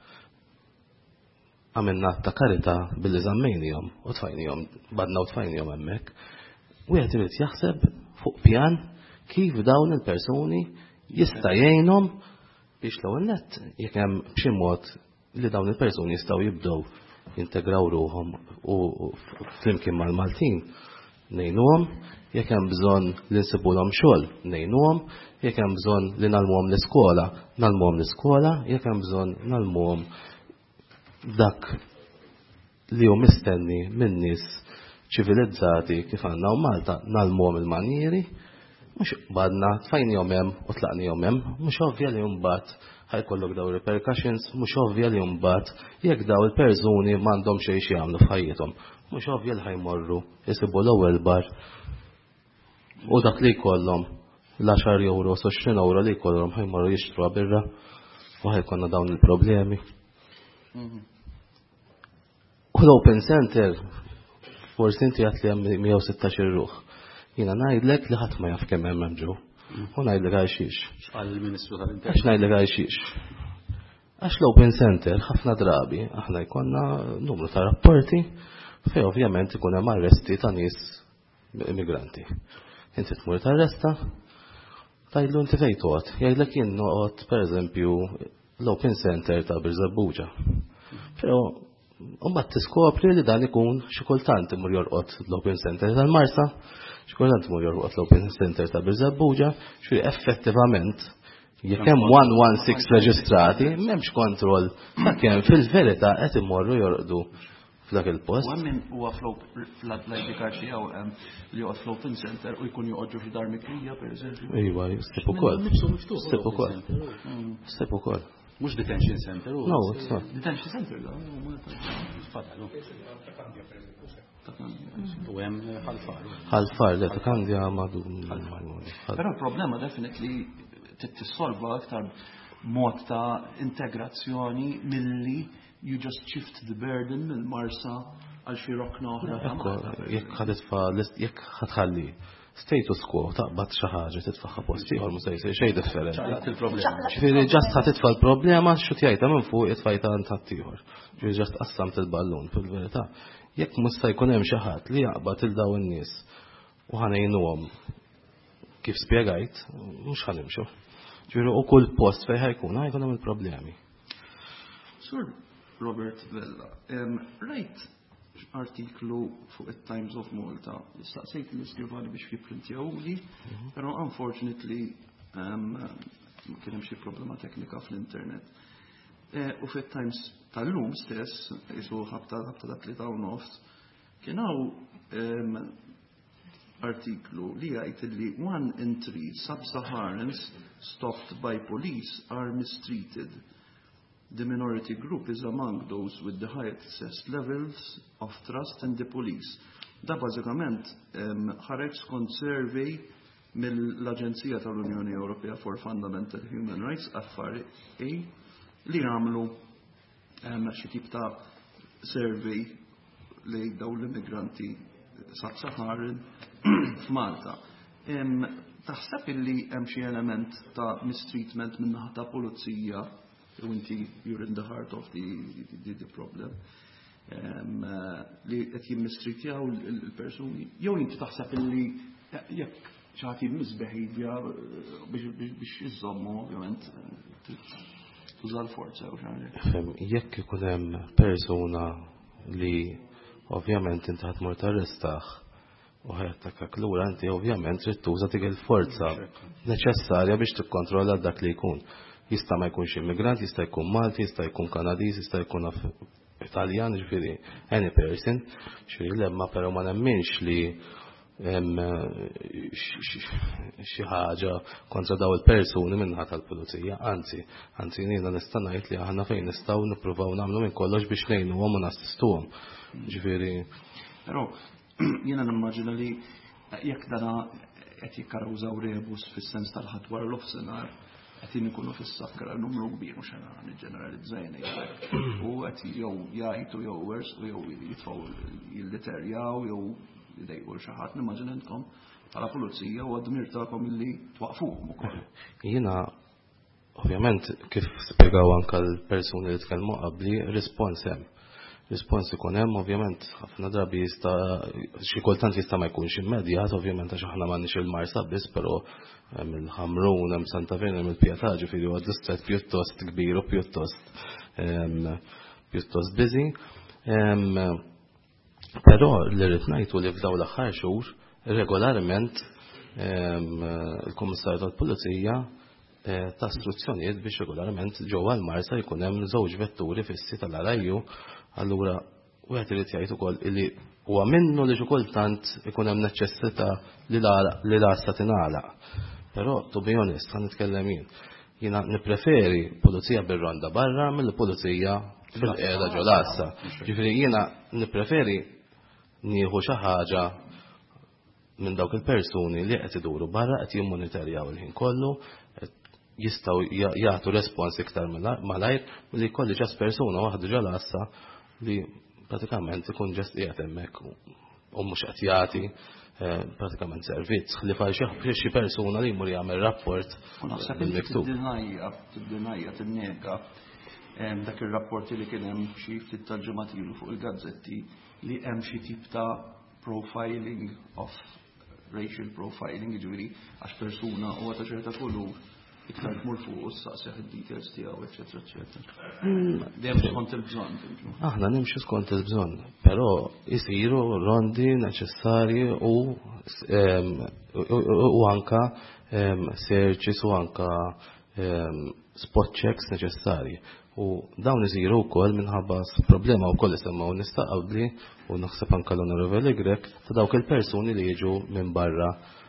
għamilna ta' karità billi żammejnihom u tfajnihom badna u tfajnihom hemmhekk. Wieħed irid jaħseb fuq pjan kif dawn il-persuni jista' jgħinhom biex l-ewwel nett jekk hemm b'xi mod li dawn il-persuni jistgħu jibdew jintegraw ruhom u flimkien mal-Maltin ngħinuhom, jekk hemm bżonn li nsibulhom xogħol ngħinuhom, jekk hemm bżonn li nagħlmuhom l-iskola, nagħlmuhom l-iskola, jekk hemm bżonn nagħlmuhom dak li hu mistenni minn nies ċivilizzati kif għandna u Malta, nagħlmuhom il-manjieri, mhux badna tfajnihom hemm u tlaqnihom hemm, mhux ovvja li mbagħad ħajkollok daw repercussions mhux ovvja li mbagħad jekk daw il-persuni m'għandhom xejn xi jagħmlu f'ħajjithom. Mhux ovvja li ħajmorru jisibu l-ewwel bar u dak li jkollhom l-għaxar euro, għoxrin euro li jkollhom ħajmorru jixtru birra u ħajkonna dawn il-problemi. U l-Open Center forsi inti għat li hemm mija u sittax-il ruħ. Jiena ngħidlek li ħadd ma jaf kemm hemm hemm ġew. U ngħidlek għalxiex. Għall-Ministru tal-Intern. Għax ngħidlek għalxiex. Għax l-Open Center ħafna drabi aħna jkollna numru ta' rapporti fejn ovvjament ikun hemm arresti ta' nies immigranti. Inti tmur tarresta, tgħidlu inti fejn toqgħod. Jgħidlek jien noqgħod pereżempju l-Open Center ta' Birżebbuġa. Però mbagħad tiskopri li dan ikun xi kultant imur jorqod l-Open Center tal-Marsa, xi kultant imur jorqod l-Open Center ta' Birżebbuġa, xi effettivament jekk hemm one one six reġistrati, m'hemmx kontroll sakemm fil-verità qed imorru jorqdu f'dak il-post. U minn huwa fl-identikar tiegħu li joqgħod fl-Open Center u jkun joqgħod fi dar mikrija pereżempju. Iva, step ukoll. Step ukoll. Step ukoll. Mhux detention center. No, it's not. Detention center da. U hemm ħalfar. Ħalfar li ta' kandja madu. Però il-problema definitely tissolva aktar mod ta' integrazzjoni milli you just shift the burden mill-Marsa għal xi rokna oħra. Jekk ħaditfa jekk ħadħalli status quo taqbad xi ħaġa titfaħħa post ieħor mhux se jsir xejn differenti. Ġifieri ġast ħatitfa' l-problema x'u tgħidha minn fuq itfajta ant ieħor. Ġifieri ġast qassamt il-ballun fil-verità. Jekk mhux se jkun hemm xi ħadd li jaqbad il dawn in-nies u ħanejnuhom kif spjegajt mhux ħanimxu. Ġifieri u kull post fejn ħajkun ħajkun hemm il-problemi. Sur Robert Vella, right artiklu fuq it-Times of Malta. Staqsejt li skrivali biex jipprintjawli, però unfortunately ma kien hemm xi problema teknika fl-internet. U fit-Times tal-lum stess, jisu ħabta dak li taw nofs, kien hawn artiklu li jgħid li one in three sub-Saharans stopped by police are mistreated. The minority group is among those with the highest levels of trust in the police. Da bażikament ħareġ skont survey mill-Aġenzija tal-Unjoni Ewropea for Fundamental Human Rights affari li għamlu xi tip ta' survey li daw l-immigranti sub-Saharan f'Malta. Taħseb illi hemm xi element ta' mistreatment min-naħa ta' pulizija u inti you're in the heart of the, the, the problem li qed jimmistritjaw il-persuni jew inti taħseb illi jekk xi ħadd jimmisbeħidja biex iżommu ovvjament tuża l-forza u xi jekk ikun hemm persuna li ovvjament inti ħadd mur tarrestaħ u ħajattakak lura inti ovvjament trid tuża dik il-forza neċessarja biex tikkontrolla dak li jkun. Jista' ma jkunx immigrant, jista' jkun Malti, jista' jkun Kanadiż, jista' jkun Italjan, ġifieri any person, ġifieri lemma però ma nemminx li hemm xi ħaġa kontra daw il-persuni minnaħa tal-pulizija, anzi, anzi jiena nista' ngħid li aħna fejn nistgħu nippruvaw nagħmlu minn kollox biex ngħinuhom u nassistuhom. Ġifieri. Però jiena nimmaġina li jekk dana qed jikkarawżaw rebus fis-sens tal-ħadwar l-ofsenar għatin ikunu fis-sakkra numru kbir mhux ħana niġġeneralizzajna u qed jew jgħidu jew wers u jew jitfgħu jilliterjaw jew jidejqu xi ħadd nimmaġinantkom bħala pulizija u għad-dmir tagħkom illi twaqfuhom ukoll. Jiena ovvjament kif spjegaw anke l-persuni li tkellmu qabli rispons hemm. Rispons ikun hemm ovvjament ħafna drabi jista' xi kultant jista' ma jkunx immedjat ovvjament għax aħna m'għandniex il-Marsa biss, però hemm il-Ħamrun hemm Santa Fe hemm il-Pjatà ġifieri huwa distret pjuttost kbir u pjuttost pjuttost busy. Però li rrid ngħidu li f'dawn l-aħħar xhur regolarment il-Kummissarju tal-Pulizija ta' istruzzjonijiet biex regolarment ġewwa l-Marsa jkun hemm żewġ vetturi fissi tal-arajju. Allura wieħed irid jgħid ukoll illi huwa minnu li xi kultant ikun hemm neċessità li l-għassa tingħalaq. Però to be honest ħa nitkellem jien. Jiena nippreferi pulizija bir-ronda barra mill-pulizija fil-qiegħda ġolassa. Ġifieri jiena nippreferi nieħu xi ħaġa minn dawk il-persuni li qed iduru barra qed jimmonitorjaw il-ħin kollu, jistgħu jagħtu respons iktar malajr milli jkolli ġas persuna waħda ġolassa li pratikament ikun ġast qiegħed hemmhekk u mhux qed jagħti pratikament servizz li fa xi persuna li jmur jagħmel rapport miktub. Tiddinajja tinnega dak ir-rapporti li kien hemm xi ftit tal-ġimgħat ilu fuq il-gazzetti li hemm xi tip ta' profiling of racial profiling, ġifieri għax persuna u ta' ċerta kulur iktar tmur fuq u s-saqseħ id-details tiegħu, eċetera, eċetera. Dejjem skont il-bżonn. Aħna nimxu skont il-bżonn, però jisiru rondi neċessarji u u anka searches u anka spot checks neċessarji. U dawn isiru wkoll minħabba problema wkoll isemmaw nista' qabli u naħseb anke l-Onorevoli Grek ta' dawk il-persuni li jiġu minn barra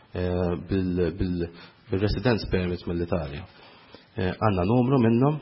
bil-residence permit mill-Italja. Għandna numru minnhom,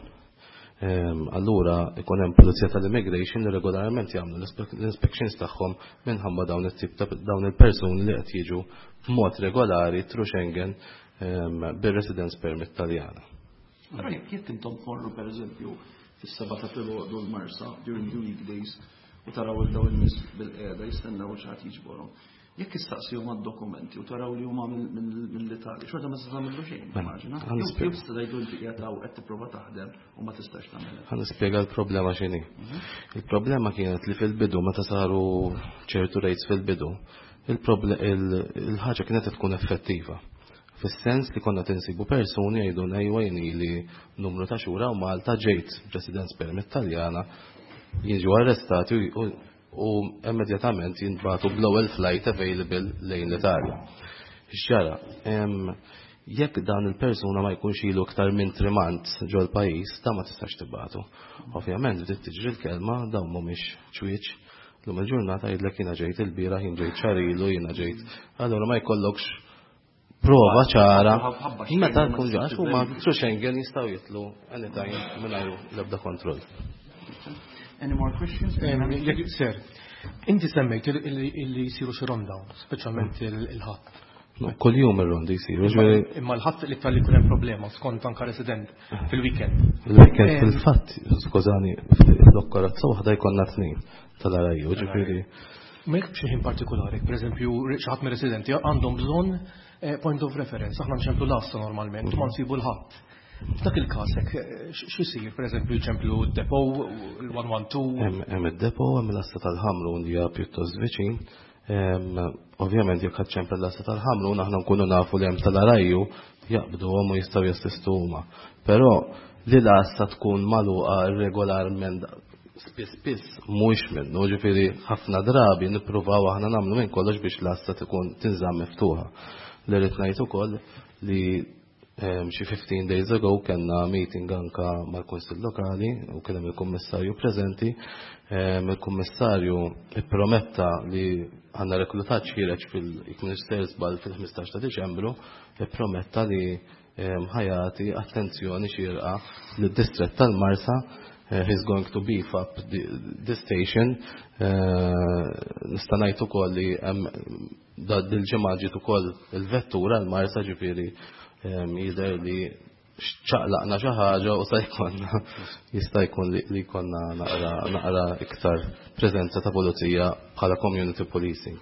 allura ikun hemm pulizija tal-immigration li regolarment jagħmlu l-inspections tagħhom minħabba dawn it-tip ta' dawn il-persuni li qed jiġu b'mod regolari through Schengen bir-residence permit Taljana. Però jekk intom tmorru pereżempju fis-seba' ta' filgħodu l-Marsa during the weekdays u taraw il-daw il-nies bil-qiegħda jistennew xi ħadd jiġborhom. Jekk istaqsihom għad-dokumenti u taraw li huma mill-Italja, xorta ma tista' tagħmlu xejn, immaġina. Jew tista' tgħidu li qiegħed hawn qed tipprova taħdem u ma tistax tagħmel. Ħa nispjega l-problema x'inhi. Il-problema kienet li fil-bidu meta saru ċertu rates fil-bidu, il-ħaġa kienet tkun effettiva. Fis-sens li konna tinsibu persuni jgħidu nejwa li numru ta' xura u Malta ġejt residence permit Taljana jiġu arrestati u immedjatament jinbatu bl-ewwel flight available lejn l-Italja. Ix-xara, jekk dan il-persuna ma jkunx ilu iktar minn trimant ġol pajjiż, ta' ma tistax tibatu. Ovvjament bdiet tiġri l-kelma dawn mhumiex ċwieċ. Lum il-ġurnata jgħidlek jiena ġejt il-bira, jien ġejt xarilu, jiena ġejt. Allura ma jkollokx prova ċara, meta tkun ġax u ma tru Schengen jistgħu jitlu anytime mingħajr l-ebda kontroll. Any more questions? Sir, inti semmejt illi jsiru xi ronda, speċjalment il-ħadd. Kull jum ir-rondi jsiru. Imma l-ħadd li tal jkun hemm problema skont anke resident fil-weekend. Il-weekend fil-fatt, skużani, fl-okkorazza waħda jkollna tnejn tal-arajju, ġifieri. Ma jekk xi ħin partikolari, pereżempju xi ħadd mir-residenti għandhom bżonn point of reference, aħna nċemplu l-asta normalment, u ma nsibu l-ħadd. F'dak il-każ hekk x'isir, pereżempju jċemplu d-depo, l-one one two. Hemm id-depo, hemm l-asta tal-ħamru li hija pjuttost viċin. Ovvjament jekk ħadd ċempel l-asta tal-ħamru aħna nkunu nafu li hemm tal-arajju jaqbduhom u jistgħu jassistu huma. Però li l-asta tkun magħluqa regolarment spiss spiss mhuwiex minnu, ġifieri ħafna drabi nippruvaw aħna nagħmlu minn kollox biex l-asta tkun tinżamm miftuħa. Li rrid ngħid ukoll li xi fifteen days ago kellna meeting anka mal-Kunsill Lokali u kien hemm il-Kummissarju preżenti. Il-Kummissarju ipprometta li għandna reklutat xireġ fil-Ministerz Bal fil-ħmistax ta' Diċembru, ipprometta li ħajati attenzjoni xierqa lid-Distrett tal-Marsa. He's going to beef up the, the station. Nista' ngħid ukoll li hemm dil-ġimgħa ġiet ukoll il-vettura l-Marsa ġifieri jidher li xċaqlaqna xi ħaġa u sa jkollna jista' jkun li jkollna naqra iktar preżenza ta' pulizija bħala community policing.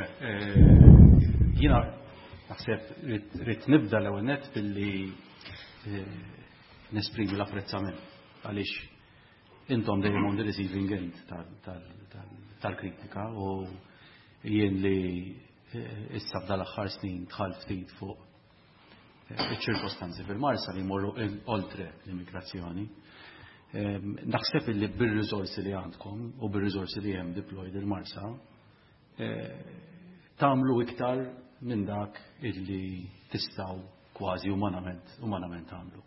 Jiena naħseb rid nibda l-ewwel nett billi nesprimi l-apprezzament għaliex intom dejjem on the receiving end tal-kritika u jien li issa f'dal aħħar snin dħal ftit fuq iċ-ċirkostanzi fil-Marsa li jmorru oltre l-immigrazzjoni. Naħseb li bir-riżorsi li għandkom u bir-riżorsi li hemm deployed il-Marsa tagħmlu iktar minn dak illi tistgħu kważi umanament umanament tagħmlu.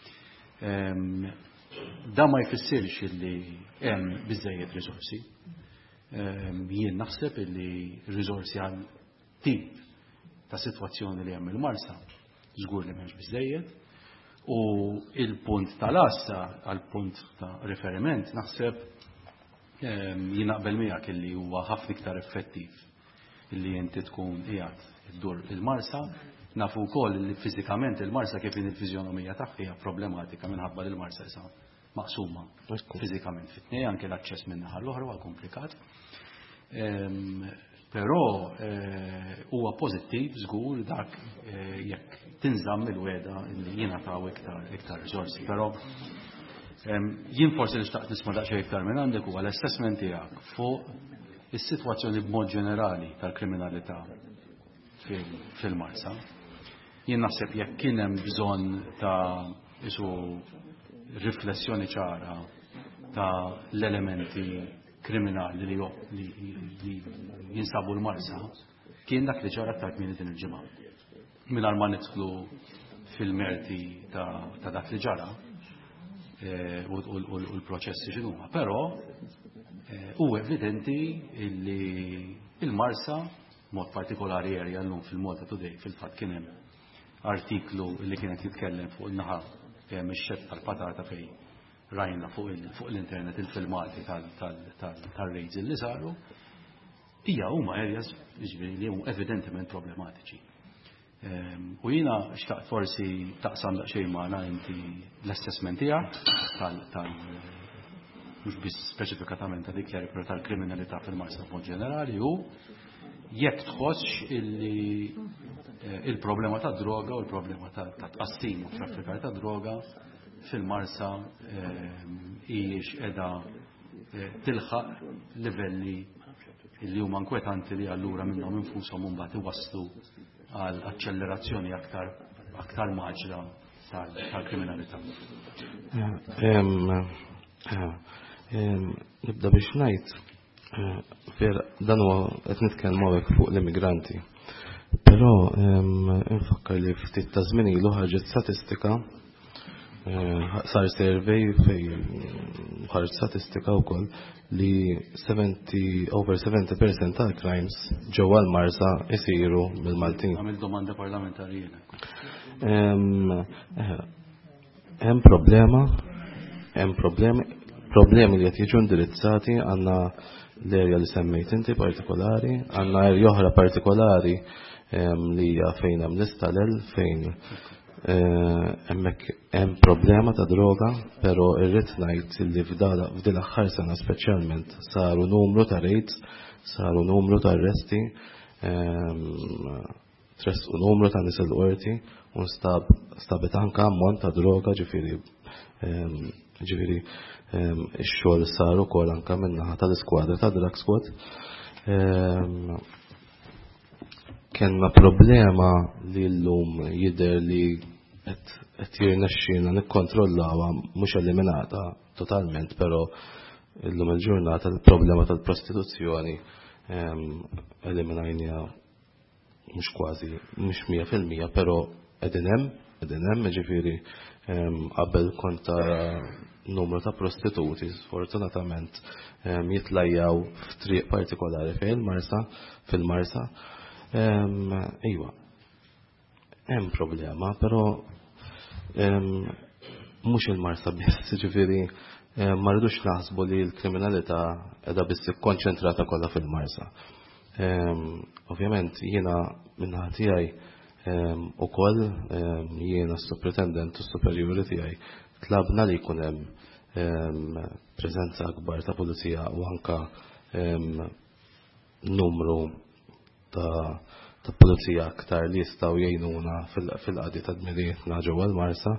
Da ma jfissirx illi hemm biżejjed riżorsi. Jien naħseb illi riżorsi għal tip ta' sitwazzjoni li hemm il-Marsa żgur li m'hemmx biżejjed U il-punt tal-assa għal-punt ta' riferiment naħseb jinaqbel miegħek illi huwa ħafna iktar effettiv illi inti tkun qiegħed iddur il-marsa. Nafu wkoll li fiżikament il-marsa kif in il-fiżjonomija tagħha hija problematika minħabba li l-marsa isa maqsuma fiżikament fit-tnejn anke l-aċċess minn naħa l-oħra huwa komplikat. Però huwa pożittiv żgur dak jekk tinżamm il-weda li jingħataw iktar iktar riżorsi. Però jien forsi li xtaqt nisma' daqsxejn iktar minn għandek huwa l-assessment tiegħek fuq is-sitwazzjoni b'mod ġenerali tal-kriminalità fil-Marsa. Jien naħseb jekk kien hemm bżonn ta' isu riflessjoni ċara ta' l-elementi kriminali li, li, li jinsabu l-Marsa, kien dak li ġara aktar kmini din il-ġimgħa. Mingħajr ma nidħlu fil-merti ta', ta dak li ġara e, u, u, u, u l-proċessi x'inhuma. Però hu e, evidenti li il-Marsa mod partikolari area llum fil-Malta Today fil-fatt kien hemm artiklu li kienet jitkellem fuq il-naħa mix-xett tal-patata fej rajna fuq l-internet il-filmati tal-raids li saru, hija huma areas jiġifieri li huma evidentement problematiċi. U jiena xtaqt forsi taqsam daqsxejn magħna inti l-assessment tiegħek tal mhux biss speċifikatament ta' dik li tal-kriminalità fil-Marsa b'mod ġenerali u jekk tħossx illi il-problema ta' droga u l-problema ta' tqassim u traffikar ta' droga fil-Marsa hijiex qiegħda tilħaq livelli li huma inkwetanti li allura minnhom infushom imbagħad iwasslu għal accelerazzjoni aktar aktar maġla tal-kriminalità. Nibda biex ngħid ver dan huwa qed nitkellmu hekk fuq l-immigranti. Però infakkar li ftit ta' żmien ilu ħarġet statistika sar survey fejn ħarġet statistika wkoll li over seventy percent tal-crimes ġewwa l-Marsa isiru mill-Maltin. Għamil domanda parlamentari jiena. Hemm problema, hemm problemi, problemi li qed jiġu indirizzati għandna l-erja li semmejt inti partikolari, għandna erja oħra partikolari li hija fejn hemm l-istalel fejn hemmhekk hemm problema ta' droga, però irrid ngħid li f'din l-aħħar sena speċjalment saru numru ta' raids, saru numru ta' arresti, tresqu numru ta' nies il-qorti u stabet anke ammont ta' droga ġifieri ġifieri ix-xogħol sar ukoll anke min-naħa tal-iskwadra ta' drug squad. Kenna problema li llum jidher li qed jirnexxielna nikkontrollawha mhux eliminata totalment, però llum il-ġurnata il-problema tal-prostituzzjoni eliminajnija mhux kważi mhux mija fil-mija, però qegħdin hemm, qegħdin hemm ġifieri qabel kont tara numru ta' prostituti sfortunatament jitlajjaw f'triq partikolari fejn il-Marsa fil-Marsa. Iva, hemm problema, però mhux il-Marsa biss, ġifieri ma rridux naħsbu li l-kriminalità qiegħda biss ikkonċentrata kollha fil-Marsa. Ovvjament jiena min-naħa tiegħi ukoll jiena s-superintendent u s-superjuri tiegħi tlabna li jkun hemm preżenza akbar ta' pulizija u anke numru ta' ta' pulizija aktar li jistgħu jgħinuna fil-qadi ta' dmirijietna ġewwa l-Marsa.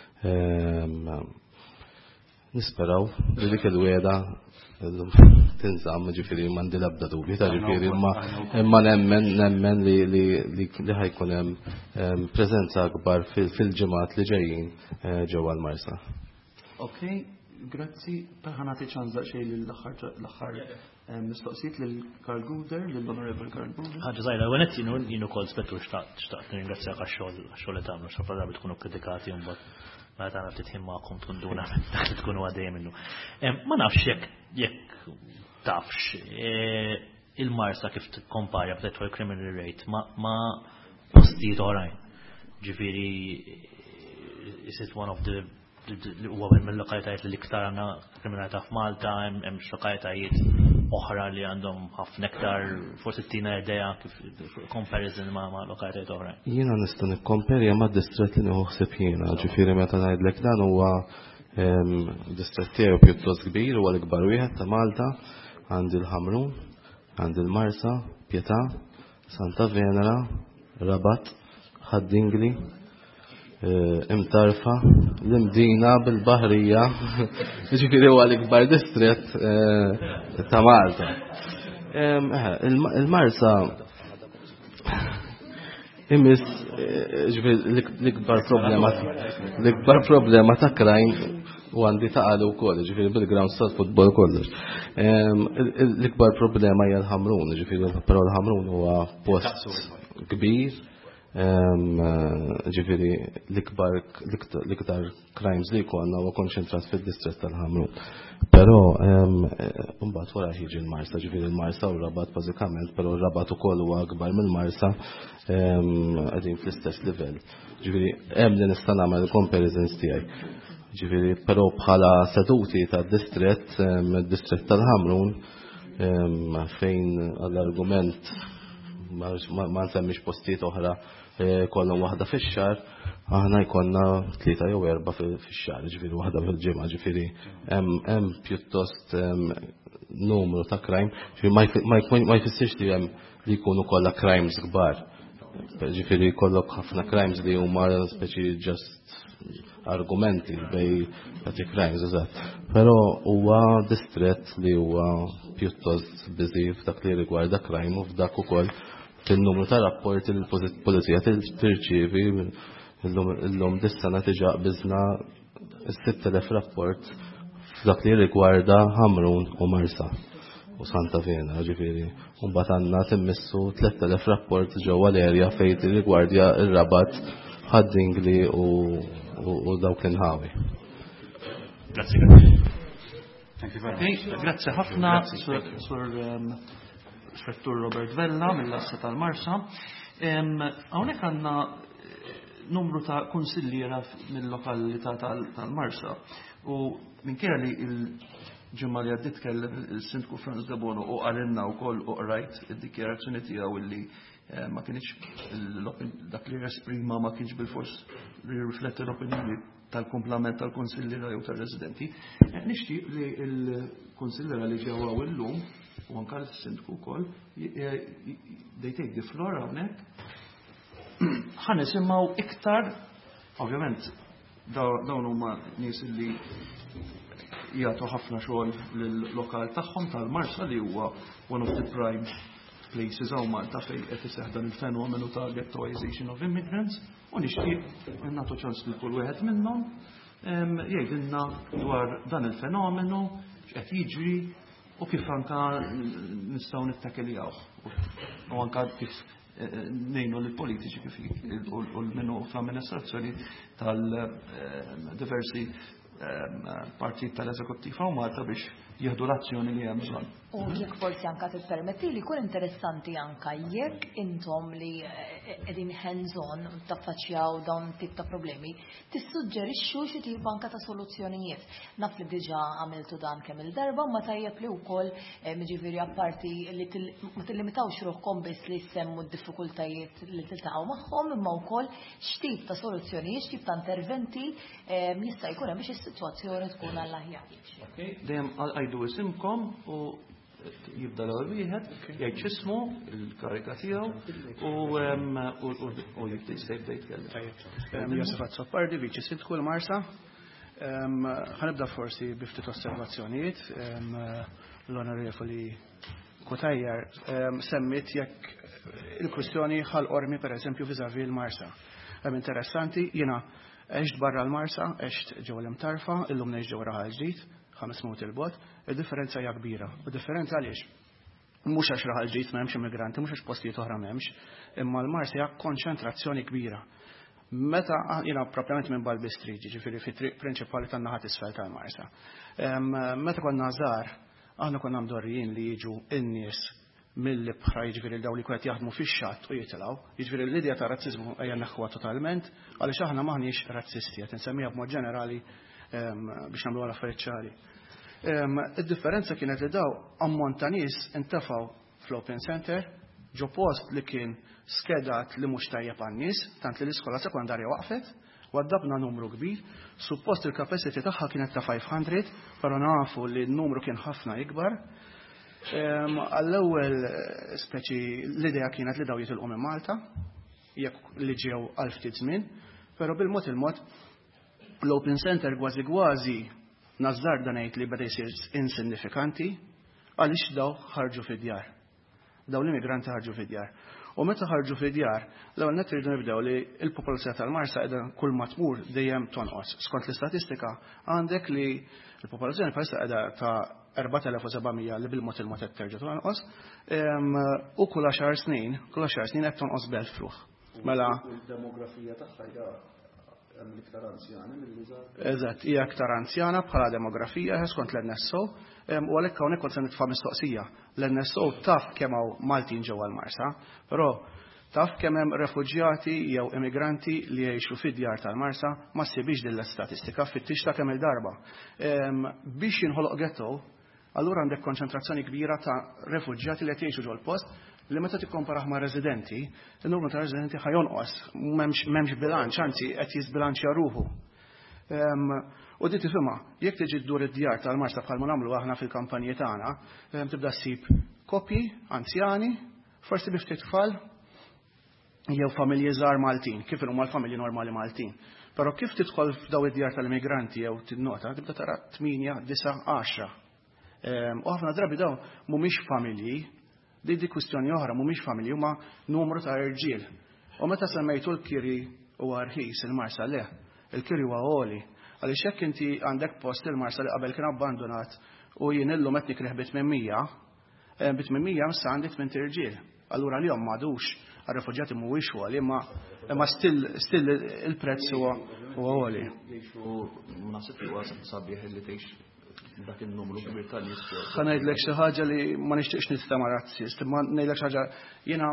Nisperaw li dik il-weda tinżamm ġifieri m'għandi l-ebda dubju ta' ġifieri imma nemmen nemmen li li ħajkun hemm preżenza akbar fil-ġimgħat li ġejjin ġewwa l-Marsa. Okay, grazzi. Ħanati ċanza xejn l-aħħar mistoqsijiet lil Karl Guder, lill-Honorable Karl Guder. Ħaġa żgħira għanet jienu jienu kol spettur xtaqt nirringrazzjak għax-xogħol għax-xogħol li tagħmlu, xogħol darba tkunu kritikati u mbagħad meta tagħmel ftit ħin magħkom tkun duna dak li tkunu għaddejjem minnu. Ma nafx jekk jekk tafx il-Marsa kif tikkomparja b'tedħol criminal rate ma postijiet oħrajn. Ġifieri is it one of the huwa mill-lokalitajiet li iktar għandna kriminalità f'Malta, hemm lokalitajiet oħra li għandhom ħafna iktar forsi tina idea kif comparison ma' lokalitajiet oħra. Jiena nista' nikkomperja ma' distrett li nieħu ħsieb jiena, ġifieri meta ngħidlek dan huwa distrett tiegħu pjuttost kbir, huwa l-ikbar wieħed ta' Malta, għandi l-Ħamrun, għandi l-Marsa, Pjetà, Santa Venera, Rabat, Ħaddingli, Imtarfa, l-Imdina bil-Baħrija, ġifieri huwa l-ikbar distrett ta' Malta. Il-Marsa imis l-ikbar problema l-ikbar problema ta' crime u għandi ta' għadu wkoll, ġifieri bil-ground stat football kollox. L-ikbar problema hija l-Ħamrun, ġifieri però l-Ħamrun huwa post kbir. Ġifieri l-ikbar l-iktar crimes li jkollna huwa konċentrat fid-distrett tal-Ħamrun. Però mbagħad wara jiġi l-Marsa, ġifieri l-Marsa u Rabat bażikament, però Rabat ukoll huwa akbar mill-Marsa qegħdin fl-istess livell. Ġifieri hemm li nista' nagħmel comparisons tiegħi. Ġifieri però bħala seduti tad-distrett, id-distrett tal-Ħamrun fejn għall-argument ma nsemmix postijiet oħra kollha waħda fix-xahar, aħna jkollna tlieta jew erba' fix-xahar, ġifieri waħda fil-ġimgħa, ġifieri hemm pjuttost numru ta' crime, ġifieri ma jfissirx li hemm li jkunu kollha crimes kbar. Ġifieri jkollok ħafna crimes li huma speċi just argumenti bej petty crimes, eżatt. Però huwa distrett li huwa pjuttost busy f'dak li rigwarda crime u f'dak ukoll fil-numru ta' rapporti li l-Pulizija tirċievi illum dis-sena tiġa qbiżna sitt elef rapport f'dak li rigwarda Ħamrun u Marsa u Santa Vena, ġifieri. U mbagħad għandna timmissu tliet elef rapport ġewwa l-erja fejn tirrigwardja r-Rabat, Ħaddingli u dawk l-inħawi. Grazzi. Grazzi ħafna, Sur Ispettur Robert Vella mill-Assa tal-Marsa. Hawnhekk għandna numru ta' kunsilliera mill-lokalità tal-Marsa u minkejja li l-ġimgħa li għaddiet kellem il-Sindku Franz Gabono u qarilna wkoll u qrajt id-dikjarazzjoni tiegħu illi ma kienx dak li esprima ma kienx bil-fors li rifletti l-opinjoni tal-komplement tal-konsilliera jew tar-residenti. Nixtieq li l-konsilliera li ġew hawn illum u anke l-Sindku wkoll they take the floor hawnhekk. Ħa nisimgħu iktar, ovvjament dawn huma nies li jagħtu ħafna xogħol lill-lokal tagħhom tal-Marsa li huwa one of the prime places hawn Malta fejn qed iseħħ dan il-fenomenu ta' ghettoization of immigrants u nixtieq nagħtu ċans lil kull wieħed minnhom jgħidilna dwar dan il-fenomenu x'qed jiġri u kif anke nistgħu nittakiljaw u anke kif nejnu l-politiċi kif u l-minu fl-amministrazzjoni tal-diversi partit tal-eżekuttiv u Malta biex jieħdu l-azzjoni li hemm bżonn. U jekk forsi anke tippermetti li jkun interessanti anke jekk intom li qegħdin hands-on taffaċċjaw dawn tip ta' problemi, tissuġġerixxu xi tip anke ta' soluzzjonijiet. Naf li diġà għamiltu dan kemm il-darba ma tajjeb li wkoll jiġifieri apparti li ma tillimitawx ruħkom biss li jsemmu d-diffikultajiet li tiltaqgħu magħhom imma wkoll x'tip ta' soluzzjonijiet, x'tip ta' interventi jista' jkun hemm biex is-sitwazzjoni tkun għall-aħjar. Dejjem għajdu isimkom u jibda l-ewwel wieħed jgħid x'ismu l-karika tiegħu u jibda jistgħu jitkellem. Josef Azzopardi, Viċi Sindku l-Marsa. Ħanibda forsi bi ftit osservazzjonijiet. L-Onorevoli Kutajjar semmit jekk il-kwistjoni ħal-qormi pereżempju viżavi l-Marsa. Hemm interessanti, jiena għext barra l-Marsa, għext ġew l-Imtarfa, illum ngħix ġew Raħal Ġdid, ħames mut il-bot, id-differenza hija kbira. U differenza għaliex? Mhux għax Raħal Ġdid m'hemmx immigranti, mhux għax postijiet oħra m'hemmx, imma l-Marsa hija konċentrazzjoni kbira. Meta jiena proprjament minn Balbi Street, ġifieri fit-triq prinċipali tan-naħa t'isfel tal-Marsa. Meta konna żgħar, aħna konna mdorrijin li jiġu n-nies mill-libħra jiġifieri dawn li kienet jaħdmu fix-xatt u jitilgħu. Jiġifieri l-idea ta' razziżmu ejja naħwa totalment għaliex aħna maħniex razzisti qed insemmiha b'mod ġenerali biex nagħmlu affarijiet ċari. Id-differenza kienet li daw ammont ta' nies intefgħu fl-Open Center ġo post li kien skedat li mhux tajjeb għan-nies, tant li l-iskola sekondarja waqfet, u għaddabna numru kbir, suppost il-capacity tagħha kienet ta' five hundred, però nafu li n-numru kien ħafna ikbar. Għall-ewwel speċi l-idea kienet li daw jitilqu minn Malta, jekk li ġew għal ftit żmien, però bil-mod il-mod l-Open Center kważi kważi nażar dan ngħid li beda jsir insinifikanti għaliex daw ħarġu fid-djar. Daw l-immigranti ħarġu fid-djar. U meta ħarġu fid-djar, l-ewwel nett irridu nibdew li l-popolazzjoni tal-Marsa qiegħda kull ma tmur dejjem tonqos. Skont l-istatistika għandek li l-popolazzjoni bħalissa qiegħda ta' erba' elef u sebgħmija li bil-mod il-mod qed terġa' tonqos, u kull għaxar snin, kull għaxar snin qed tonqos b'elf fruħ. Mela il-demografija tagħha hija hemm iktar anzjani mill-liżgħar. Eżatt, hija iktar anzjana bħala demografija skont l-N S O, u għalhekk hawnhekk kont se nitfa' mistoqsija. L-N S O taf kemm hawn Maltin ġewwa l-Marsa, però taf kemm hemm refuġjati jew immigranti li jgħixu fid-djar tal-Marsa ma ssibix din l-istatistika fit-tix ta' kemm il-darba. Biex jinħoloq ghetto, allura għandek konċentrazzjoni kbira ta' refuġjati li qed jgħixu ġol post li meta tikkomparah ma' residenti, il-numru ta' residenti ħajonqos, m'hemmx bilanċ, anzi qed jiżbilanċja ruħu. U di tifhimha, jekk tiġi ddur id-djar tal-Marsa bħalma nagħmlu aħna fil-kampanji tagħna, tibda ssib koppji, anzjani, forsi bi ftit tfal, jew familji żgħar Maltin, kif huma l-familji normali Maltin. Però kif tidħol f'daw id-djar tal-immigranti jew tinnota, tibda tara tminja, disa', għaxra. U ħafna drabi dawn mhumiex familji, di di kwistjoni oħra mhumiex familji huma numru ta' irġiel. U meta semmejtu l-kiri huwa rħis il-Marsa le, il-kiri huwa għoli. Għaliex hekk inti għandek post il-Marsa li qabel kien abbandonat u jien illum qed nikreħ bit memmija, bit memmija issa għandi tmien irġiel. Allura li hom m'għadux għar-refuġjati mhuwiex għoli, imma imma still still il-prezz huwa għoli. Ma naħsibx huwa sabiħ li tgħix dak il-numru kbir tal-nies. Ħa ngħidlek xi ħaġa li ma nixtieqx nistema' razzist, imma ngħidlek xi ħaġa jiena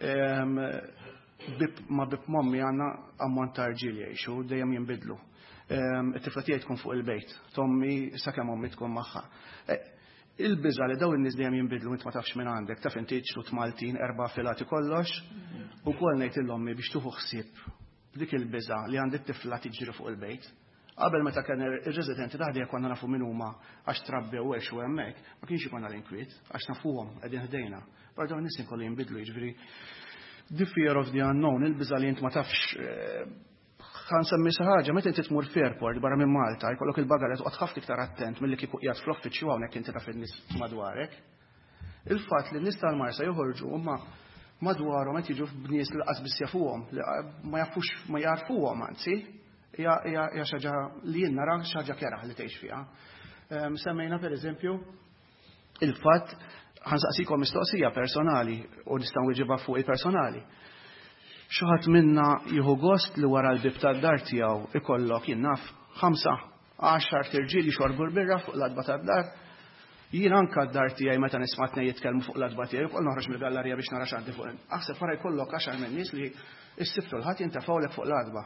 ma bib mommi għandna ammont ta' irġiel jgħixu dejjem jinbidlu. It-tifla tiegħi tkun fuq il-bejt, Tommi sakemm ommi tkun magħha. Il-biża li dawn in-nies dejjem jinbidlu int ma tafx minn għandek, taf inti ċlut Maltin erba' filati kollox, ukoll ngħid il-ommi biex tuħu ħsieb dik il-biża li għandek tifla tiġri fuq il-bejt. Qabel meta kien ir-residenti taħdejja konna nafu min huma għax trabbew għexu hemmhekk, ma kienx ikun l-inkwiet għax nafuhom qegħdin ħdejna. Però dawn nies inkollu jinbidlu, jiġifieri the fear of the unknown, il-biża li int ma tafx ħan semmi xi ħaġa meta inti tmur f'airport barra minn Malta, jkollok il-bagaret toqgħod ħafna iktar attent milli kieku qiegħed fl-offiċċju hawnhekk inti taf in-nies madwarek. Il-fatt li n-nies tal-Marsa joħorġu huma madwarhom qed jiġu b'nies li qas biss jafuhom, li ma jafux ma jarfuhom anzi. hija xaġa li jien nara xaġa kera li tgħix fiha. Semmejna pereżempju il-fatt ħansaqsikom mistoqsija personali u nistgħu nwiġibha fuq il-personali. Xi ħadd minna jieħu gost li wara l-bib tad-dar tiegħu ikollok jien naf ħamsa għaxar tirġieli jxorbu l-birra fuq l-adba tad-dar. Jien anke d-dar tiegħi meta nisma' tnejn jitkellmu fuq l-adba tiegħi ukoll noħroġ mill-gallerija biex nara x'għandi fuq. Aħseb wara jkollok għaxar minn nies li issiftu l-ħadd jintefgħulek fuq l-adba.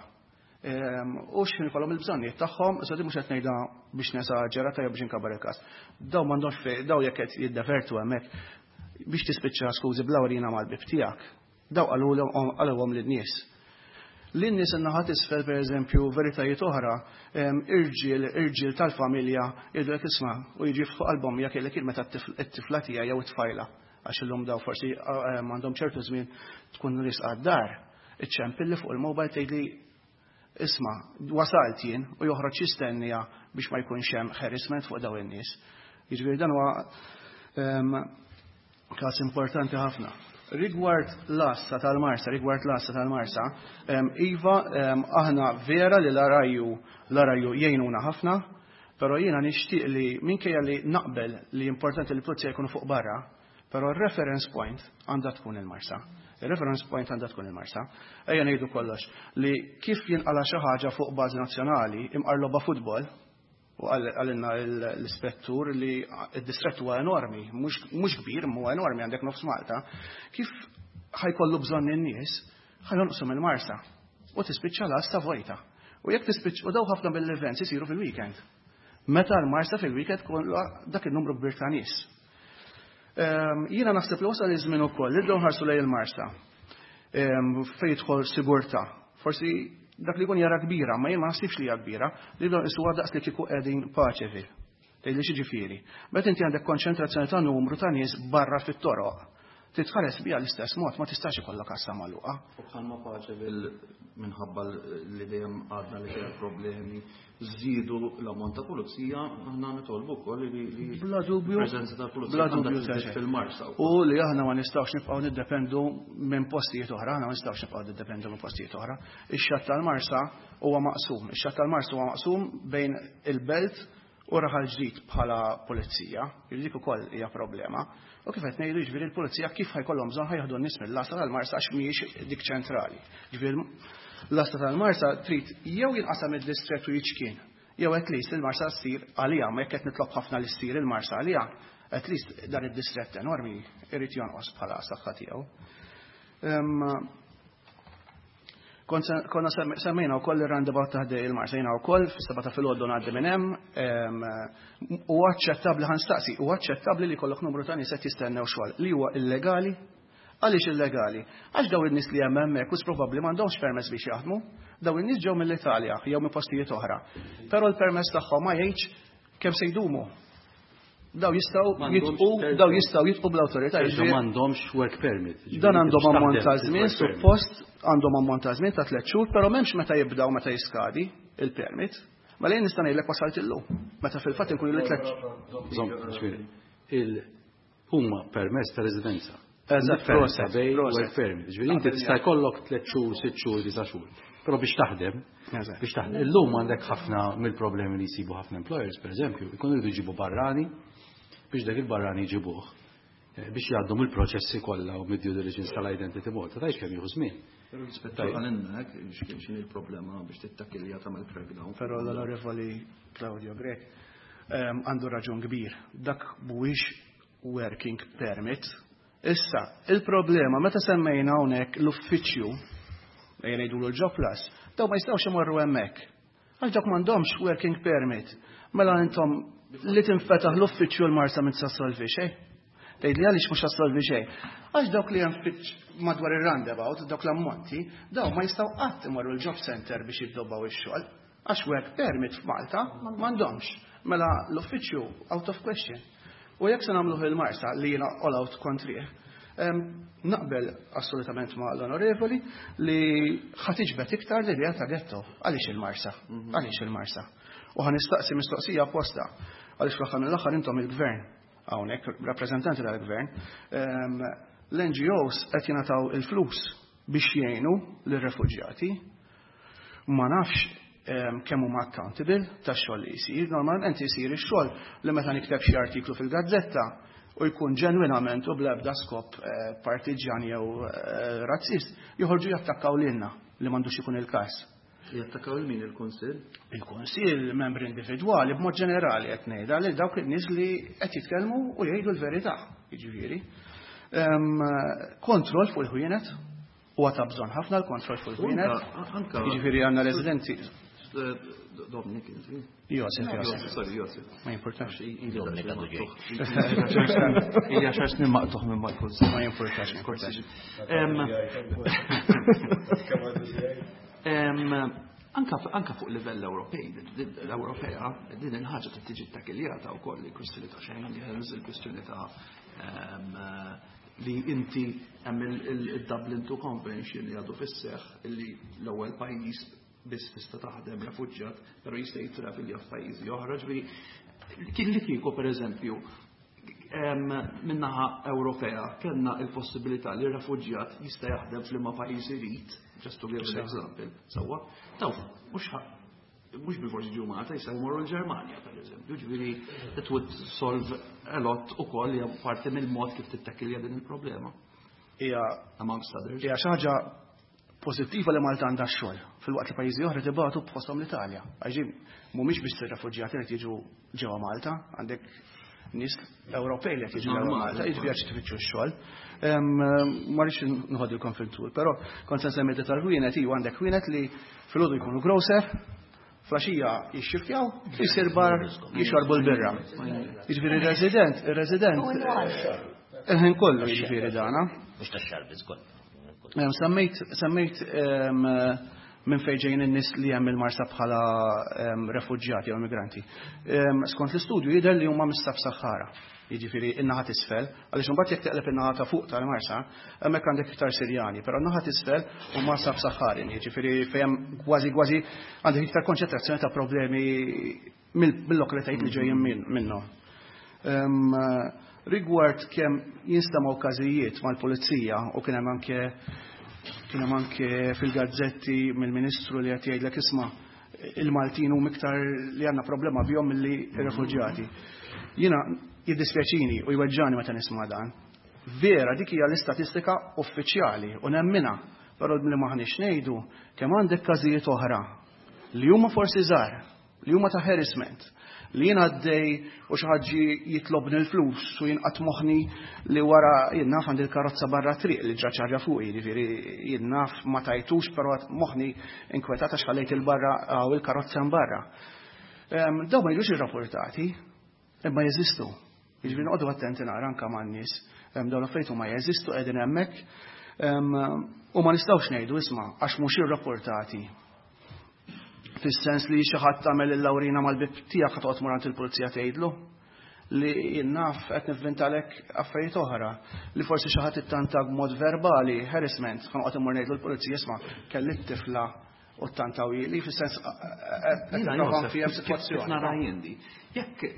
U x'in ikollhom il-bżonnijiet tagħhom, issa di mhux qed ngħidha biex nesaġġera tajjeb biex inkabar il-każ. Daw m'għandhomx fejn, daw jekk qed jiddevertu hemmhekk biex tispiċċa skużi bl-awrina mal-bib tiegħek. Daw qalulhom lin-nies. Lin-nies in-naħa t'isfel pereżempju veritajiet oħra, irġiel irġiel tal-familja jgħidulek isma' u jiġi fuq qalbhom jekk kellek meta t-tifla tiegħi jew it-tfajla għax illum daw forsi m'għandhom ċertu żmien tkun risqa d-dar. Iċċempilli fuq il-mobile tgħidli isma' wasalt jien u joħroġ jistennija biex ma jkunx hemm harassment fuq dawn in-nies. Jiġifieri dan huwa każ importanti ħafna. Rigward l-assa tal-Marsa, rigward l-assa tal-Marsa, iva aħna vera li l-araju l-araju jgħinuna ħafna, però jiena nixtieq li minkejja li naqbel li importanti li l-pulizija jkunu fuq barra, però r-reference point għandha tkun il-Marsa. Il-reference point għandha tkun il-Marsa. Ejja ngħidu kollox li kif jinqala xi ħaġa fuq bażi nazzjonali imqarloba futbol, U għallinna l-ispettur li id-distret huwa enormi, mhux kbir, huwa enormi għandek nofs Malta. Kif ħajkollu bżonn in-nies ħajjonqsu mill-Marsa u tispiċċa l-asta vojta. U jekk tispiċċa u daw ħafna mill-events isiru fil-weekend. Meta l-Marsa fil-weekend kollha dak in-numru kbir ta' nies. Jiena naħseb li wasal iż-żmien ukoll li nħarsu lejn il-Marsa fejn jidħol sigurtà. Forsi dak li kun jara kbira, ma jien ma naħsibx li hija kbira, li don isuwa daqs li kieku qegħdin paċevi. Tgħidli xi ġifieri. Meta inti għandek konċentrazzjoni ta' numru ta' nies barra fit-toroq, titħares biha l-istess mod, ma tistax ikollok kassa magħluqa. U bħalma paċevi minħabba li dejjem għadna li kien problemi, żiedu l-ammont ta' pulizija, aħna nitolbu wkoll li bla dubju preżenza ta' pulizija fil-Marsa. U li aħna ma nistgħux nibqgħu niddependu minn postijiet oħra, aħna ma nistgħux nibqgħu niddependu minn postijiet oħra. Ix-xatt tal-Marsa huwa maqsum. Ix-xatt tal-Marsa huwa maqsum bejn il-Belt u Raħal Ġdid bħala pulizija. Dik ukoll hija problema. U kif qed ngħidu jiġifieri l-pulizija kif ħajkollhom bżonn ħajħdu n-nies mill-asta tal-Marsa għax mhijiex dik ċentrali. Ġifieri l-asta tal-Marsa trid jew jinqasam id-distret u jiġkien, jew at least il-Marsa ssir għalija, ma jekk qed nitlob ħafna li ssir il-Marsa għalija, at least dan id-distret enormi irid jonqos bħala saħħa tiegħu. Konna semmejna wkoll ir-roundabout ta' ħdej il-Marsa, jiena wkoll fis-seba' ta' filgħodu ngħaddi minn hemm u aċċettabbli ħanstaqsi, u aċċettabbli li jkollok numru ta' nies qed jistennew xogħol li huwa illegali. Għaliex illegali? Għax daw in-nies li hemm hemmhekk u probabbli m'għandhomx permess biex jaħdmu, daw in-nies ġew mill-Italja jew minn postijiet oħra. Però l-permess tagħhom ma jgħidx kemm se jdumu. Daw jistgħu jitqu, daw jistgħu jitqu bl-awtorità. M'għandhomx work permit. Dan għandhom ammont ta' żmien, suppost għandhom ammont ta' żmien ta' tliet xhur, però m'hemmx meta jibdew meta jiskadi il-permit. Ma lejn nista' ngħidlek wasalt illum. Meta fil-fatt inkun il tliet huma permess ta' residenza. Eżatt, Prosa bej work permit. Ġifieri inti tista' jkollok tliet xhur, sitt xhur, disa' xhur. Però biex taħdem, biex taħdem. Illum għandek ħafna mill-problemi li jsibu ħafna employers, pereżempju, jkunu jridu jġibu barrani biex dak il-barrani jġibuh biex jgħaddu mill-proċessi kollha u mid-due diligence tal-identity mod. Tgħid kemm jieħu żmien. Però l-ispettur għalinna x'kien il-problema biex tittakilja tagħmel crackdown. Però l-onorevoli Claudio Grek għandu raġun kbir. Dak mhuwiex working permit. Issa, il-problema, meta semmejna hawnhekk l-uffiċċju, jgħidu l-job plus, daw ma jistgħux imorru hemmhekk. Għax dak m'għandhomx working permit. Mela intom li tinfetaħ l-uffiċċju l-Marsa minn tassolvi xejn. Tgħidli għaliex mhux tassolvi xejn. Għax dawk li hemm madwar ir-roundabout, dawk l-ammonti, daw ma jistgħu qatt imorru l-job center biex jiddobbaw ix-xogħol. Għax work permit f'Malta m'għandhomx. Mela l-uffiċċju out of question. U jekk se nagħmluh il-Marsa li jiena all out kontrih, naqbel assolutament ma' l-onorevoli li ħatiġbet iktar l-idea ta' ghetto. Għaliex il-Marsa? Għaliex il-Marsa? U ħanistaqsi mistoqsija apposta. Għaliex fl-aħħar mill-aħħar intom il-gvern, hawnhekk rappreżentanti tal-gvern, l-N G Os qed jingħataw il-flus biex jgħinu lir-refuġjati. Ma nafx kemm huma accountable tax-xogħol li jsir. Normalment jsir ix-xogħol li meta nikteb xi artiklu fil-gazzetta u jkun ġenwinament u bl-ebda skop partiġjan jew razzist, joħorġu jattakkaw lilna li m'għandux ikun il-każ. Jattakkaw il-min il-Kunsill? Il-Kunsill, membri individwali, b'mod ġenerali qed ngħidha li dawk in-nies li qed jitkellmu u jgħidu l-verità. Jiġifieri. Kontroll fuq il-ħwienet, huwa ta' bżonn ħafna l-kontroll fuq il-ħwienet. Jiġifieri għandna residenti. Dominik, Josef, Josef. Sorry, Josef. Ma jimpurtax. Dominik għandu ġej. Ilja xax nimaqtuħ minn mal-Kunsill. Ma jimpurtax, jimpurtax. Anka fuq livell Ewropej, l-Ewropea, din il-ħaġa ta' tiġi takiljata wkoll il-kwistjoni ta' Schengen, il-kwistjoni ta' li inti hemm il-Dublin two Convention li għadu fis-seħħ li l-ewwel pajjiż biss tista' taħdem refuġġjat, però jista' jitravilja f'pajjiżi oħra. Ġifieri kien li kieku pereżempju min-naħa Ewropea kellna l-possibilità li r-refuġġjat jista' jaħdem f'liema pajjiż irid, just to give an example. Sewwa, taw mhux mhux bil-forsi ġew Malta jistgħu jmorru l-Ġermanja pereżempju. Ġifieri it would solve a lot ukoll hija parti mill-mod kif tittakilja din il-problema. Hija amongst others. Hija xi ħaġa pożittiva li Malta għandha x-xogħol. Fil-waqt li pajjiżi oħra tibgħatu b'posthom l-Italja. Għaxi mhumiex biss ir-refuġjati li jiġu ġewwa Malta, għandek nies Ewropej li qed jiġu ġewwa Malta, jiġifieri qed tifittxu x-xogħol. Ma rridx nħoddilkom fil-tul, però kont se nsemmi tal-ħwienet iwa għandek ħwienet li filgħodu jkunu grocer, flaxija jixxiftjaw, jsir bar jixorbu l-birra. Jiġifieri ir-resident, ir-resident il-ħin kollu jiġifieri dana. Mhux tax-xarbiż koll. Semmejt semmejt minn fejn ġejjin in-nies li hemm il-Marsa bħala refuġjati jew immigranti. Skont l-istudju jidher li huma mista f'Sahara. Jiġifieri in-naħa t'isfel, għaliex imbagħad jekk teqleb in-naħa ta' fuq tal-Marsa, hemmhekk għandek iktar Sirjani, però n-naħa t'isfel huma sab-Saharin, jiġifieri fejn kważi kważi għandek iktar konċentrazzjoni ta' problemi mill-lokalitajiet li ġejjin minnhom. Rigward kemm jinstamaw każijiet mal-pulizija u kien hemm anke kien hemm anke fil-gazzetti mill-Ministru li qed jgħidlek isma' il-Maltin huma iktar li għandna problema bihom milli r-refuġjati. Jiena jiddispjaċini u jweġġani meta nisma' dan. Vera dik hija l-istatistika uffiċjali u nemmina, però li maħniex ngħidu kemm għandek każijiet oħra li huma forsi żgħar, li huma ta' harassment, li jien għaddej u xi ħaġa jitlobni l-flus u jinqat moħħni li wara jien naf għandi l-karozza barra triq li ġra ċarġa fuqi, jiġifieri jien naf ma tajtux però moħħni inkwetata x'ħallejt il-barra u l-karozza mbarra. Daw ma jiġux irrapportati, imma jeżistu. Jiġifieri noqogħdu attenti nara anke man-nies, dawn l-affarijiet huma jeżistu qegħdin hemmhekk u ma nistgħux ngħidu isma' għax mhux irrapportati. Fis-sens li xi ħadd tagħmel il-lawrina mal-bib tiegħek ħadd toqgħod murant il-pulizija tgħidlu li jinnaf qed nivvintalek affarijiet oħra li forsi xi ħadd ittanta b'mod verbali, harassment, ħanqgħod immur ngħidlu l-pulizija isma' kelli t-tifla u ttantaw li fis-sens qed nagħmel fiha sitwazzjoni. Nara jiendi. Jekk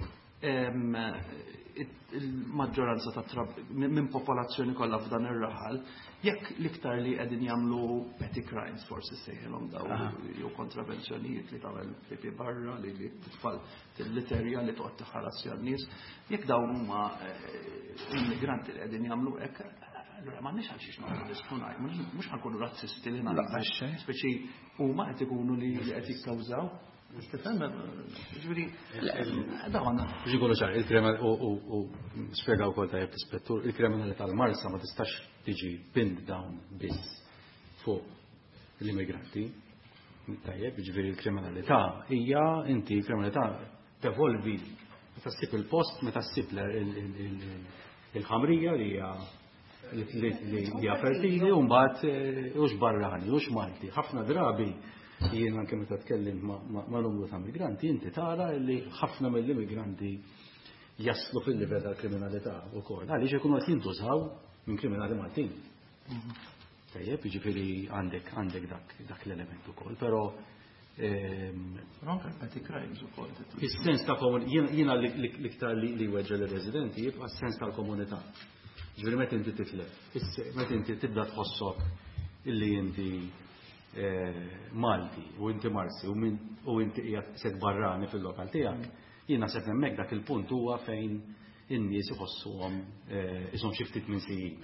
il-maġġoranza ta' minn popolazzjoni kollha f'dan ir-raħal, jekk l-iktar li qegħdin jagħmlu petty crimes forsi sejħilhom daw jew kontravenzjonijiet li tagħmel pipi barra li li titfal til-literja li toqgħod tiħaras jan-nies, jekk dawn huma immigranti li qegħdin jagħmlu hekk, allura m'għandniex għal xiex noqgħdu niskunaj, mhux ħankunu razzisti li ngħidu. Speċi huma qed ikunu li qed jikkawżaw. Ġifieri dawn ġikollu ċar, il-kriminal u spjegaw kol tajjeb l-ispettur, il-kriminalità tal-Marsa ma tistax tiġi pinned down biss fuq l-immigranti. Tajjeb, ġifieri il-kriminalità hija inti kriminalità tevolvi meta ssib il-post, meta ssib il-ħamrija li hija li hija fertili u mbagħad hux barrani, hux Malti. Ħafna drabi jien anke meta tkellim ma' numru ta' migranti, inti tara li ħafna mill-immigranti jaslu fil-livell tal-kriminalità wkoll. Għaliex ikunu qed jintużaw minn kriminali Maltin. Tajjeb, jiġifieri għandek għandek dak l-element ukoll, però petty crimes ukoll. Is-sens ta' jiena l-iktar li weġġa lir-residenti jibqa' s-sens tal-komunità. Ġifieri meta inti titlef, meta inti tibda tħossok illi inti Malti u inti Marsi u inti qiegħed sed barrani fil-lokal tiegħek, jien naħseb hemmhekk dak il-punt huwa fejn in-nies iħossuhom ishom xi ftit minsijin.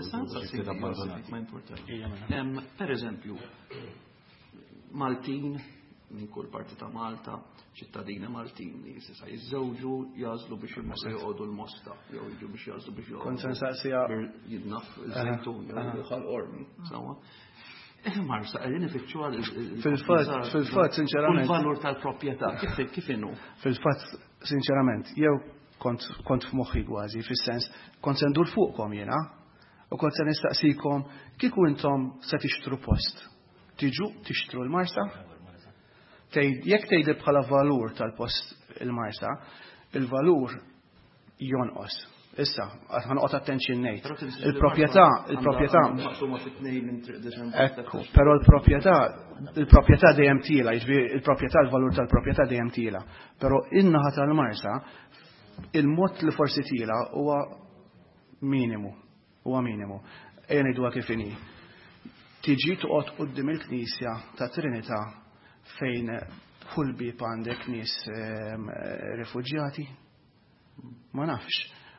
Pereżempju, Maltin minn kull parti ta' Malta, ċittadini Maltin li s'issa jiżżewġu jażlu biex imorru joqogħdu l-Mosta, jew jiġu biex jażlu biex joqogħdu. Konsensaqsija jidnaf il-żejtun jew ħal-qormi, sewwa. Marsa, għedin ifittxu għal fil-fat, fil-fat, sinċerament. Il-valur tal-propieta, kif innu? Fil-fat, sinċerament, jew kont f'moħħi għazi, fil-sens, kont sendur fuqkom jena, u kont sen nistaqsikom, kiku intom se tixtru post? Tiġu, tixtru l-Marsa? Jek tejdi bħala valur tal-post il-Marsa, il-valur jonqos. Issa, għan qot attenzjon nejt. Il-propieta, il-propieta. Ekku, pero il-propieta, il-propieta dejjem tila, il-propieta, il-valur tal-propieta dejjem tila. Pero innaħa tal-Marsa, il-mod li forsi tila huwa minimu, huwa minimu. Ejja ngħiduha kif inhi. Tiġi toqgħod quddiem il-Knisja ta' Trinità fejn kull bib għandek nies refuġjati? Ma nafx.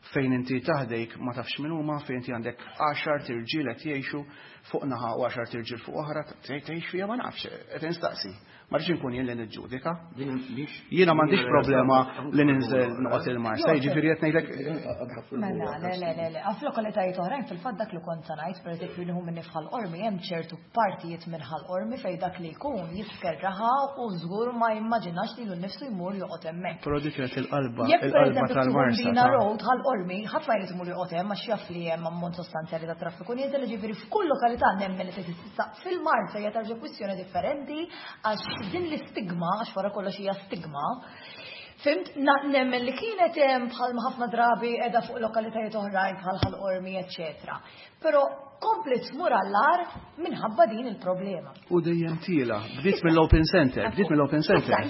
fejn inti taħdejk ma tafx min huma, fejn inti għandek għaxar tirġiel qed jgħixu fuq naħa u għaxar tirġiel fuq oħra, tgħix fiha ma nafx, qed instaqsi. Ma rridx inkun jien li niġġudika. Jiena m'għandix problema li ninżel noqgħod il-Marsa, jiġifieri qed ngħidlek. Mela, le, le, le, le. Għaf lokalitajiet oħrajn fil-fatt dak li kont sa ngħid, pereżempju nieħu minn nifħal qormi hemm ċertu partijiet minn ħal qormi fejn dak li jkun jiskerraħa u żgur ma jimmaġinax li nnifsu jmur joqgħod hemmhekk. Però dik qed il-qalba, Jekk il-qalba tal-Marsa. Dina road ħal qormi, ħadd ma jrid imur joqgħod hemm għax jaf li hemm ammont sostanzjali ta' traffiku nieżel, jiġifieri f'kull lokalità nemmen li tista' fil-Marsa hija tarġa' kwistjoni differenti għax din l-istigma għax wara kollox hija stigma. Fimt, nemmen li kienet hemm bħal ħafna drabi qiegħda fuq lokalitajiet oħrajn bħal ħal-qormi, eċetera. Però komplet tmur għall-ar minħabba din il-problema. U dejjem tiela, bdiet mill-Open Center, bdiet mill-Open Center.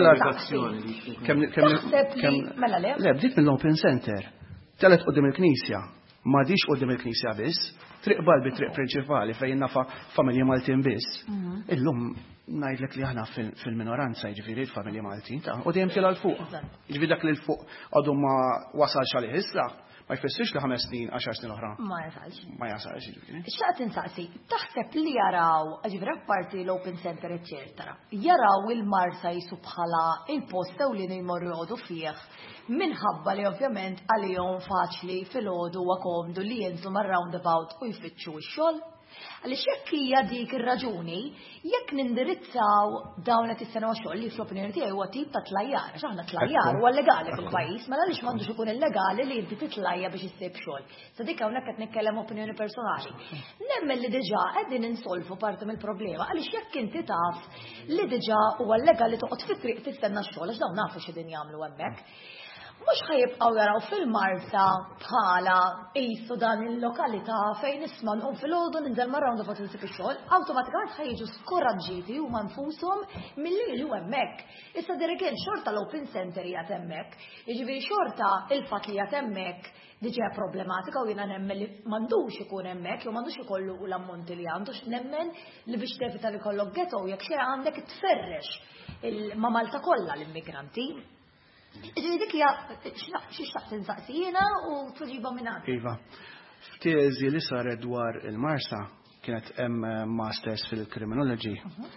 Mela le? Le, bdiet mill-Open Center. Telet qudiem il-Knisja, m'għadix qudiem il-Knisja biss, triq balbi triq prinċipali fejn nafa familji Maltin biss. Illum ngħidlek li aħna fil-minoranza jiġifieri l-familji Maltin ta' u dejjem tiela l-fuq. Jiġifieri dak li l-fuq għadu ma wasalx għalih issa, ma jfissirx li ħames snin, għaxar snin oħra. Ma jasalx. Ma jasalx jiġifieri. X'qed insaqsi, taħseb li jaraw, ġifieri apparti l-Open Center eċetera, jaraw il-Marsa jisu bħala il-post ewlieni jmorru jgħodu fih minħabba li ovvjament għalihom faċli fil-għodu wa komdu li jinżlu mar-roundabout u jfittxu x-xogħol. Għaliex jekk hija dik ir-raġuni, jekk nindirizzaw dawn qed jistanaw xogħol li fl-opinjoni tiegħi huwa tip ta' tlajjar, għax aħna tlajjar huwa legali fil-pajjiż, mela għaliex m'għandux ikun illegali li inti titlajja biex issib xogħol. Sa dik hawnhekk qed nitkellem opinjoni personali. Nemmen li diġà qegħdin insolvu parti mill-problema għaliex jekk inti taf li diġà huwa legali toqgħod fit-triq tistenna x-xogħol għax dawn nafu x'edin jagħmlu hemmhekk. Mux ħajibqaw jaraw fil-Marsa bħala qisu dan il-lokalità fejn nisma' nqum fil-għodu ninżel marra għandu fuq il-sib ix-xogħol, awtomatikament ħajġu skoraġġiti huma nfushom milli jiġu hemmhekk. Issa dirigent xorta l-Open Center jgħat hemmhekk, jiġifieri xorta il-fatt li jgħat hemmhekk diġà problematika u jiena nemmen li m'għandux ikun hemmhekk jew m'għandux ikollu l-ammonti li għandu nemmen li biex tevita li jkollok ghetto jekk xi għandek tferrex ma' Malta kollha l-immigranti. Ġiri dik hija x'ixtaq tinsaqsina u tweġiba minn għandek. Iva, f'tieżi li saret dwar il-Marsa kienet hemm masters fil-criminology.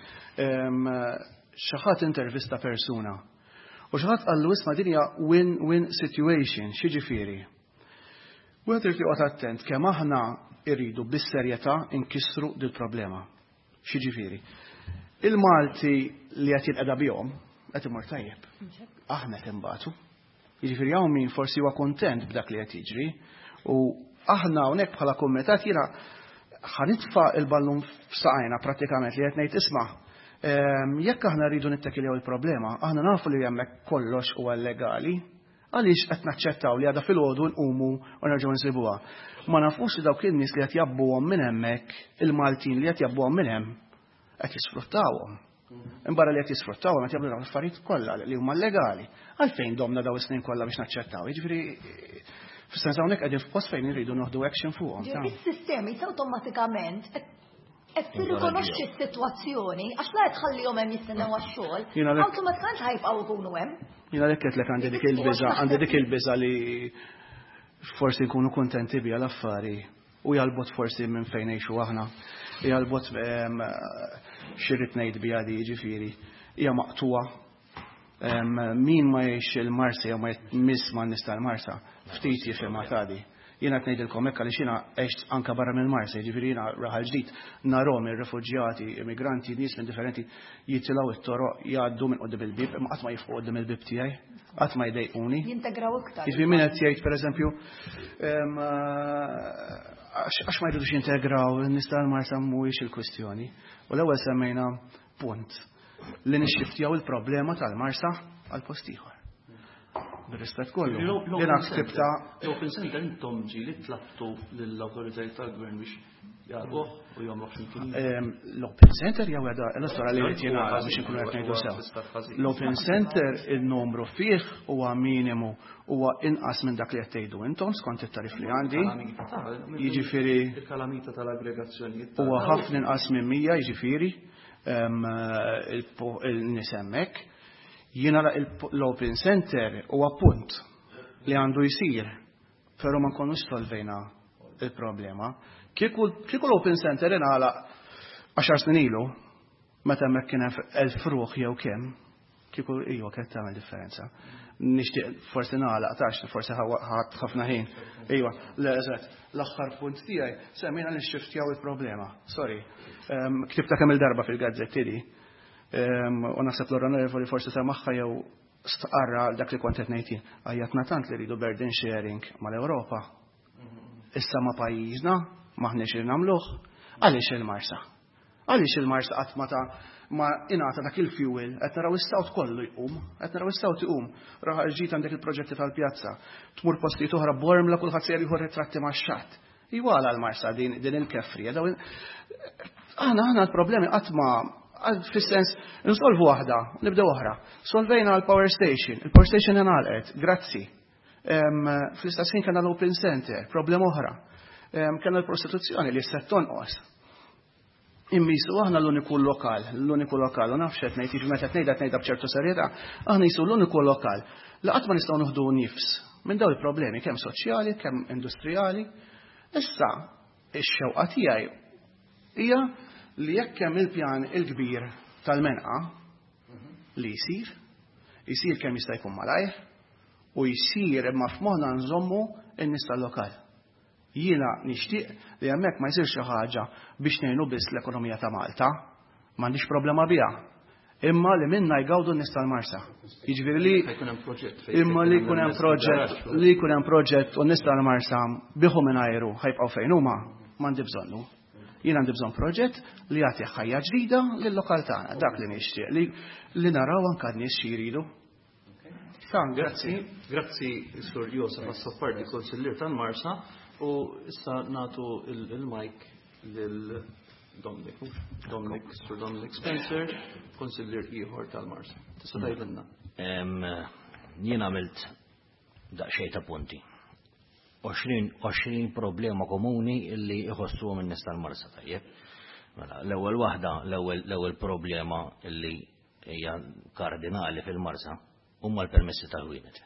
Xi ħadd intervista persuna u xi ħadd qallu isma' din hija win-win situation, x'jiġifieri. Wieħed irid joqgħod attent kemm aħna rridu bis-serjetà inkissru dil-problema. X'jiġifieri. Il-Malti li qed jinqeda bihom qed imur tajjeb. Aħna qed imbagħtu. Jiġifieri hawn min forsi huwa kuntent b'dak li qed jiġri u aħna hawnhekk bħala kumitat jiena ħanitfa' il-ballun f'saqajna prattikament li qed ngħid isma' jekk aħna rridu nittakiljaw il-problema, aħna nafu li hemmhekk kollox huwa legali, għaliex qed naċċettaw li għadha filgħodu nqumu u nerġgħu nsibuha. Ma nafux li dawk in-nies li qed jabbuhom minn hemmhekk, il-Maltin li qed jabbuhom minn hemm qed jisfruttawhom. Imbarra li qed jisfruttaw ma jagħmlu dawn l-affarijiet kollha li huma legali. Għalfejn domna daw is-snin kollha biex naċċettaw. Jiġifieri fis-sens hawnhekk qegħdin f'post fejn irridu noħdu action fuqhom. Is-sistemi se awtomatikament qed tirrikonoxxi s-sitwazzjoni għax la tħallihom hemm jistennew għax-xogħol, awtomatikament ħajbqgħu jkunu hemm. Jiena lek qed lek għandi dik il-biża' għandi dik il-biża' li forsi jkunu kuntenti biha l-affari u jalbot forsi minn fejn ngħixu aħna. Jalbot xirrit ngħid biha di jiġifieri hija maqtuwa. Min ma jgħix il-Marsa jew ma jmiss ma nies tal-Marsa ftit jifhimha tagħdi. Jiena qed ngħidilkom hekk għaliex jiena għext anke barra mill-Marsa, jiġifieri jiena raħal ġdid narhom ir-refuġjati, immigranti, nies minn differenti jitilgħu it-toroq jgħaddu minn qudiem il-bib, imma qatt ma jifqu qudiem il-bib tiegħi, qatt ma jdejquni. Jintegraw iktar. Jiġifieri min qed jgħid pereżempju għax ma jridux jintegraw in-nies tal-Marsa mhuwiex il-kwistjoni. U l-ewwel semmejna punt li nixxiftjaw il-problema tal-Marsa għal post ieħor. Bir-rispett kollu. Jiena ktibta l-Open Center intom ġieli tlabtu lill-awtoritajiet tal-Gvern biex jagħlquh u jagħmlu x'imkien. L-Open Center jew għedha l-ostora li qed jingħala biex inkunu qed ngħidu sew. L-Open Center il-numru fih huwa minimu huwa inqas minn dak li qed tgħidu intom skont it-tarif li għandi. Jiġifieri il-kalamita tal-aggregazzjonijiet. Huwa ħafna inqas minn mija jiġifieri il-nies hemmhekk. Jiena l-Open Center huwa punt li għandu jsir però ma nkunux solvejna il-problema. Kieku l-Open Center ingħala għaxar snin ilu, meta hemmhekk kien hemm elf fruħ jew kemm, kieku iva kien tagħmel differenza. Nixtieq forsi nagħlaq tax, forsi ħadd ħafna ħin. Iva, l-eżatt, l-aħħar punt tiegħi semmejna nixxiftjaw il-problema. Sorry. Ktibta kemm il-darba fil-gazzetti di. U naħseb l-onorevoli forsi semaħħa jew stqarra dak li kont qed ngħid. Għajjatna tant li rridu burden sharing mal-Ewropa. Issa ma pajjiżna maħniex li nagħmluh, għaliex il-Marsa? Għaliex il-Marsa qatt ma ta' ma ingħata dak il-fuel, qed naraw is-sawt kollu jqum, qed naraw is-sawt iqum. Raħ ġid għandek il-proġetti tal-pjazza, tmur postijiet oħra bormla kulħadd se jieħu ritratti max-xatt. Iwala l-Marsa din din il-kefri. Aħna aħna l-problemi qatt ma fis-sens insolvu waħda, nibdew oħra. Solvejna l-power station, il-power station ingħalqet, grazzi. Fl-istess ħin kellna l-Open Center, problema oħra. Kellna l-prostituzzjoni li se tonqos. Immisu aħna l-uniku lokal, l-uniku lokal, u nafx qed ngħid meta qed ngħidha ngħidha b'ċertu serjetà, aħna jisu l-uniku lokal li qatt ma nistgħu nieħdu nifs minn dawn il-problemi kemm soċjali, kemm industrijali. Issa ix-xewqa tiegħi hija li jekk hemm il-pjan il-kbir tal-menqa li jsir, jsir kemm jista' jkun malajr u jsir imma f'moħħna nżommu n-nies tal-lokal. Jiena nixtieq li hemmhekk ma jsirx xi ħaġa biex ngħinu biss l-ekonomija ta' Malta, m'għandix problema biha. Imma li minna jgawdu n-nies tal-Marsa. Jiġifieri li imma li jkun hemm proġett li jkun hemm proġett u n-nies tal-Marsa bieħu minn ajru ħajbqgħu fejn huma m'għandi bżonnu. Jien għandi bżonn proġett li jagħti ħajja ġdida lill-lokal tagħna, dak li nixtieq li li naraw anke n-nies xi jridu. Grazzi, grazzi Sur Josef għas-support li konsillier tal-Marsa. U issa natu il-mic lil Dominic, Dominic, Sir Dominic Spencer, konsillier ieħor tal-Marsa. Tista' tgħidilna. Jien għamilt daqsxejn ta' punti. għoxrin problema komuni illi iħossuhom in-nies tal-Marsa tajjeb. Mela, l-ewwel waħda, l-ewwel problema illi hija kardinali fil-Marsa huma l-permessi tal-ħwienet.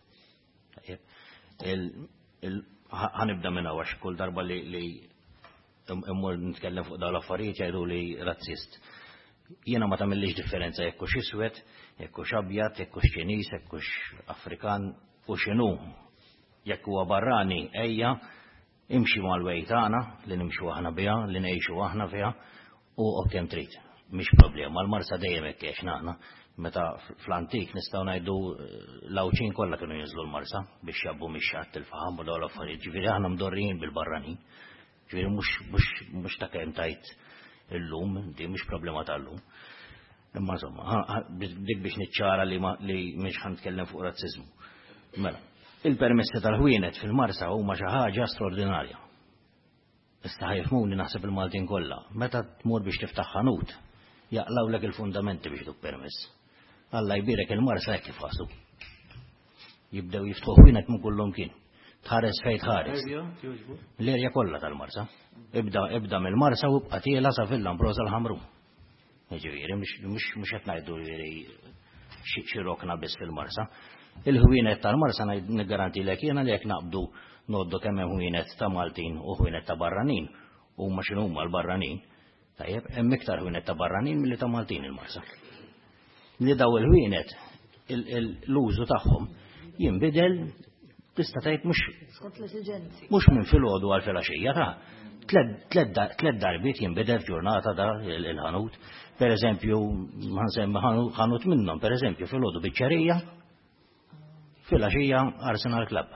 Tajjeb. Ħanibda minna għax kull darba li li immur nitkellem fuq dawn l-affarijiet jgħidu li razzist. Jiena ma tagħmilx differenza jekk hux iswed, jekk hux abjad, jekk hux Ċiniż, jekk hux Afrikan u x'inhu. Jekk huwa barrani ejja imxi mal-wej tagħna li nimxu aħna biha, li ngħixu aħna fiha u kemm trid. Mhix problema, l-Marsa dejjem hekk għex naħna. Meta fl-antik nistgħu ngħidu l-awċin kollha kienu jinżlu l-Marsa biex jabbu mix-xatt il-faħam u dawn l-affarijiet. Ġifieri aħna mdorrijin bil-barranin. Ġifieri mhux ta' kemm tajt illum, di mhux problema tal-lum. Imma insomma, dik biex niċċara li mhix ħanitkellem fuq razziżmu. Mela, il-permessi tal-ħwienet fil-Marsa huma xi ħaġa straordinarja. Issa ħajfmuni naħseb il-Maltin kollha. Meta tmur biex tiftaħ ħanut, jaqlawlek il-fundamenti biex duk permess. Alla jbirek il-Marsa hekk kif ħasu. Jibdew jiftuħ ħwienet minn kullhom kien. Tħares fejn tħares. L-erja kollha tal-Marsa. Ibda ibda mill-Marsa u bqa' tiela sa fil-Lambrosa l-Ħamru. Jiġifieri mhux mhux qed ngħidu xi rokna biss fil-Marsa. Il-ħwienet tal-Marsa niggarantilek jiena li jekk naqbdu noddu kemm hemm ħwienet ta' Maltin u ħwienet ta' barranin huma x'inhu huma l-barranin. Tajjeb, hemm iktar ħwienet ta' barranin milli ta' Maltin il-Marsa. Li daw il-ħwienet l-użu tagħhom jinbidel tista' tgħid mhux mhux minn filgħodu għal filgħaxija ta' tliet darbiet jinbidel f'ġurnata da il-ħanut. Pereżempju, ma nsemmi ħanut minnhom, pereżempju filgħodu biċċerija, filgħaxija Arsenal Club.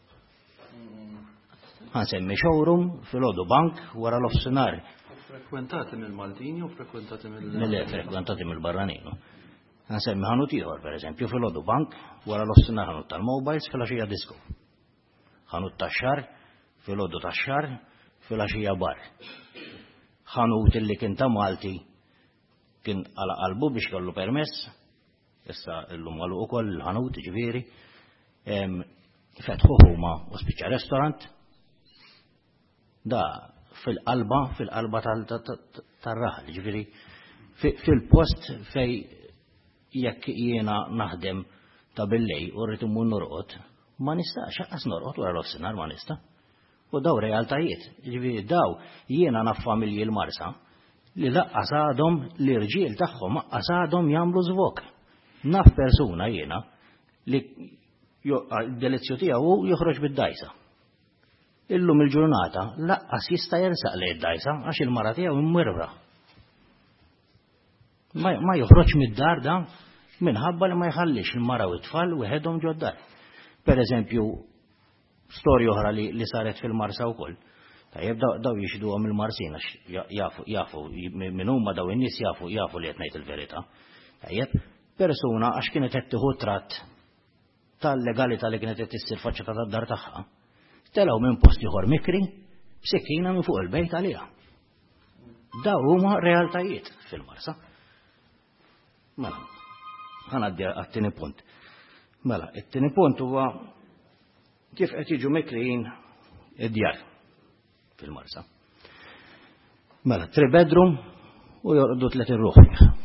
Ħansemmi showroom, filgħodu bank wara l-offsinar. Frekwentati mill-Maltini u frekwentati mill- Mille frekwentati mill-barranin. Nsemmi ħanut ieħor, pereżempju, filgħodu bank wara l-offsinar ħanut tal-mobiles filgħaxija disco. Ħanut tax-xahar, filgħodu tax-xahar, filgħaxija bar. Ħanut illi kien ta' Malti kien għala qalbu biex kollu permess, issa llum għalu ukoll il-ħanut ġifieri. Fetħu huma u spiċċa restorant. Da fil-qalba, fil-qalba tar-raħel, ġifieri fil-post fej jekk jiena naħdem ta' billej u rrid immur norqod, ma nistax aqas norqod wara l-offsinar ma nista'. U daw realtajiet. Ġifieri daw jiena naf familji l-marsa li laqqas għadhom l-irġiel tagħhom laqqas għadhom jagħmlu żvok. Naf persuna jiena li d-delizzju tiegħu joħroġ bid-dajsa. Illum il-ġurnata laqqas jista' jersaq lejn id-dajsa għax il-mara tiegħu immwerra. Ma joħroġ mid-dar dan minħabba li ma jħallix il-mara u t-tfal wieħedhom ġo d-dar. Pereżempju, storja oħra li, li saret fil-Marsa wkoll. Tajjeb daw jixduhom il-Marsin għax jafu jafu minn huma daw in-nies jafu jafu li qed ngħid il-verità. Tajjeb, persuna għax kienet qed tieħu tratt tal-legalità li kienet qed issir faċċata tad-dar tagħha. Telgħu minn post ieħor mikri b'sikkina minn fuq il-bejt għaliha. Daw huma realtajiet fil-Marsa. Mela, ħanaddi għat-tieni punt. Mela, it-tieni punt huwa kif qed jiġu mikrijin id-djar fil-Marsa. Mela, three bedroom u jorqdu tliet irruħ.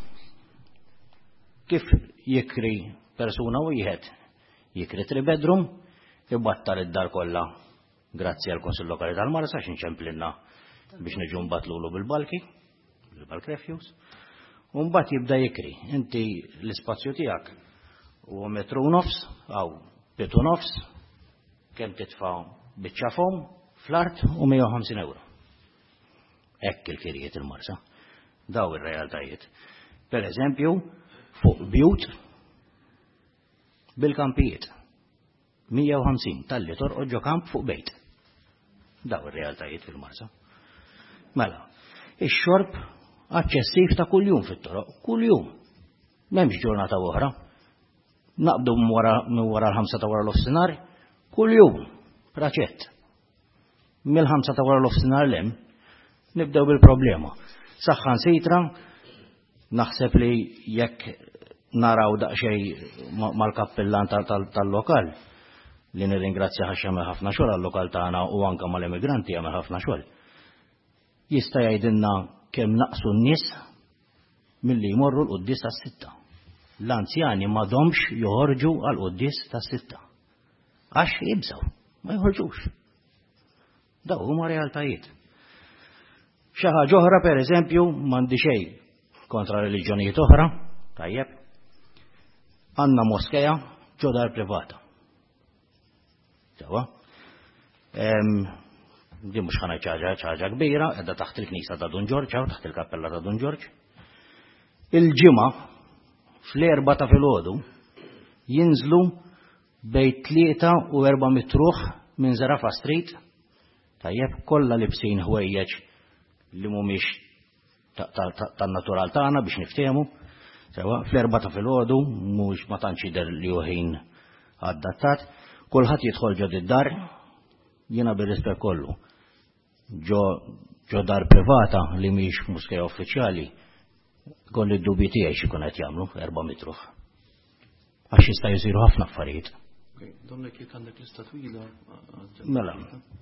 Kif jikri persuna wieħed jikri three bedroom, ibattar id-dar kollha grazzi għal Konsil Lokali tal-Marsa x'inċemplinna biex niġu nbatlulu bil-balki, bil-balk refuse. U mbagħad jibda jikri. Inti l-ispazju tiegħek huwa metru nofs aw bitu nofs kemm titfa' biċċa fom fl-art u mija u ħamsin euro. Hekk il-kirijiet il-Marsa. Daw ir-realtajiet. Pereżempju, fuq bjut bil-kampijiet. mija u ħamsin tal-li torqod ġo kamp fuq bejt. Daw ir-realtajiet fil-Marsa. Mela, ix-xorb aċċessiv ta' kuljum fit-toroq, kuljum. M'hemmx ġurnata oħra. Naqbdu minn wara l-ħamsa ta' wara l-offsinar, kuljum, praċett. Mill-ħamsa ta' wara l-offsinar lem, nibdew bil-problema. Saħħan sitra, naħseb li jekk naraw daqsxejn mal-kappellan tal-lokal, li nirringrazzja ħax jagħmel ħafna xogħol għall-lokal tagħna u anke mal-immigranti jagħmel ħafna xogħol. Jista' jgħidilna kemm naqsu n-nies milli jmorru l-qudies tas-sitta. L-anzjani m'għadhomx joħorġu għall-qudies tas-sitta. Għax jibżgħu, ma jħorġux. Daw huma realtajiet. Xi ħaġa oħra pereżempju m'għandi xejn kontra reliġjonijiet oħra, tajjeb. Għandna moskeja ġo dar privata. Ġewwa. Di mhux ħana ċaġa ċaġa kbira, qiegħda taħt il-Knisa ta' Dun Ġorġ, jew taħt il-Kappella ta' Dun Ġorġ. Il-ġimgħa fl-erba' ta' filgħodu jinżlu bejn tlieta u erba' mitruħ minn Zarafa Street, tajjeb kollha libsin ħwejjeġ li mhumiex tan-natural tagħna biex niftehmu. Sewa fl-erba' ta' filgħodu mhux ma tantx jidher li hu ħin adattat. Kulħadd jidħol ġod id-dar, jiena bir-rispett kollu. Ġo ġo dar privata li mhix muskeja uffiċjali, kolli d-dubji tiegħi x'ikun qed jagħmlu erba' mitruħ. Għax jista' jsiru ħafna affarijiet. Domnek jekk għandek lista twila. Mela.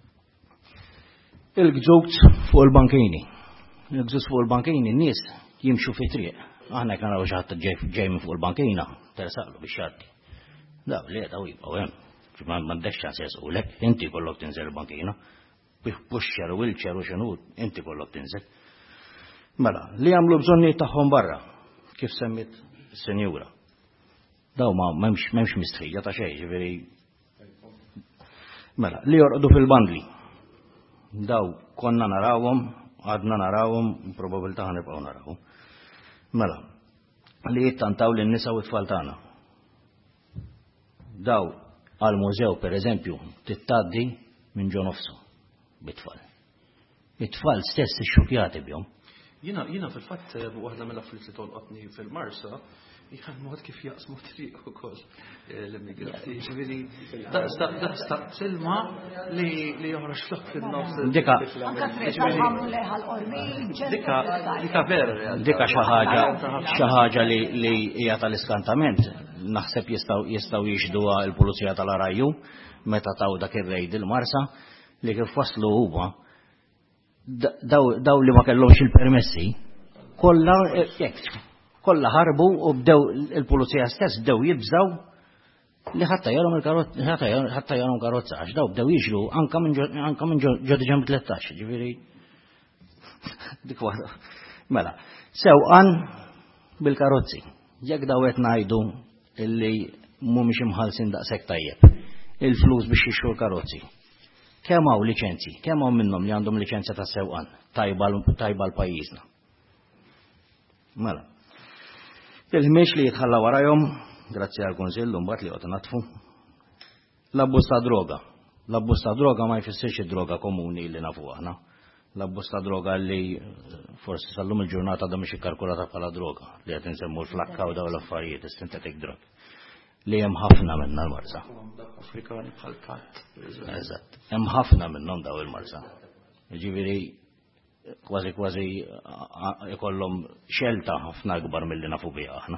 Il-gżugt fuq il-bankini. Il-gżugt fuq il-bankini n-nies jimxu fi triq. Aħna jekk naraw xi ħadd ġej minn fuq il-bankina, tersaqlu biex jgħaddi. Daw li daw jibqgħu hemm. Ma m'għandekx ċans jesqulek, inti kollok tinżel il-bankina. Puxxer u wilċer u x'inhu, inti kollok tinżel. Mela, li jagħmlu bżonnijiet tagħhom barra, kif semmit is-senjura. Daw ma m'hemmx m'hemmx mistħija ta' xejn, ġifieri. Mela, li jorqdu fil-bandli. Daw konna narawhom, għadna narawhom, probabilità ħanibqgħu narawhom. Mela, li jittantaw lin-nisa u t-tfal tagħna. Daw għal-mużew pereżempju tittaddi minn ġo nofsu bit-tfal. It-tfal stess ixxukjati bihom. Jiena jiena fil-fatt waħda mill-affarijiet li tolqotni fil-Marsa hija mod kif jaqsmu triq ukoll l-immigranti. Ġifieri daqsta silma li joħroġ flok fin-nofs. Dika dika vera. Dika xi ħaġa xi ħaġa li hija tal-iskantament. Naħseb jistgħu jistgħu jixduha l-Pulizija tal-Arajju meta taw dak ir-rejd il-Marsa li kif waslu huma daw li ma kellhomx il-permessi kollha jekk kollha ħarbu u bdew il-Pulizija stess bdew jibżgħu li ħatta jarom il-karozza, ħatta jarom karozza, għax daw bdew jiġru anka minn ġodi ġem tlettax, ġifieri. Dik waħda. Mela, sewqan bil-karozzi. Jekk daw qed ngħidu illi mhumiex imħallsin daqshekk tajjeb. Il-flus biex jixtru l-karozzi. Kemm hawn liċenzji, kemm hawn minnhom li għandhom liċenzja ta' sewqan tajba l-pajjiżna. Mela. Il-ħmiex li jitħalla warahom, grazzi għal kunsill mbagħad li qed natfu. L-abbuż ta' droga. L-abbuż ta' droga ma jfissirx droga komuni li nafu aħna. L-abbuż ta' droga li forsi sallum il-ġurnata da mhix ikkalkulata bħala droga li qed insemmu l-flakka u daw l-affarijiet is-synthetic drug. Li hemm ħafna minnha l-marsa. Afrikani bħal kat. Eżatt. Hemm ħafna minnhom daw il-marsa. Jiġifieri kważi kważi ikollhom xelta ħafna akbar milli nafu biha aħna.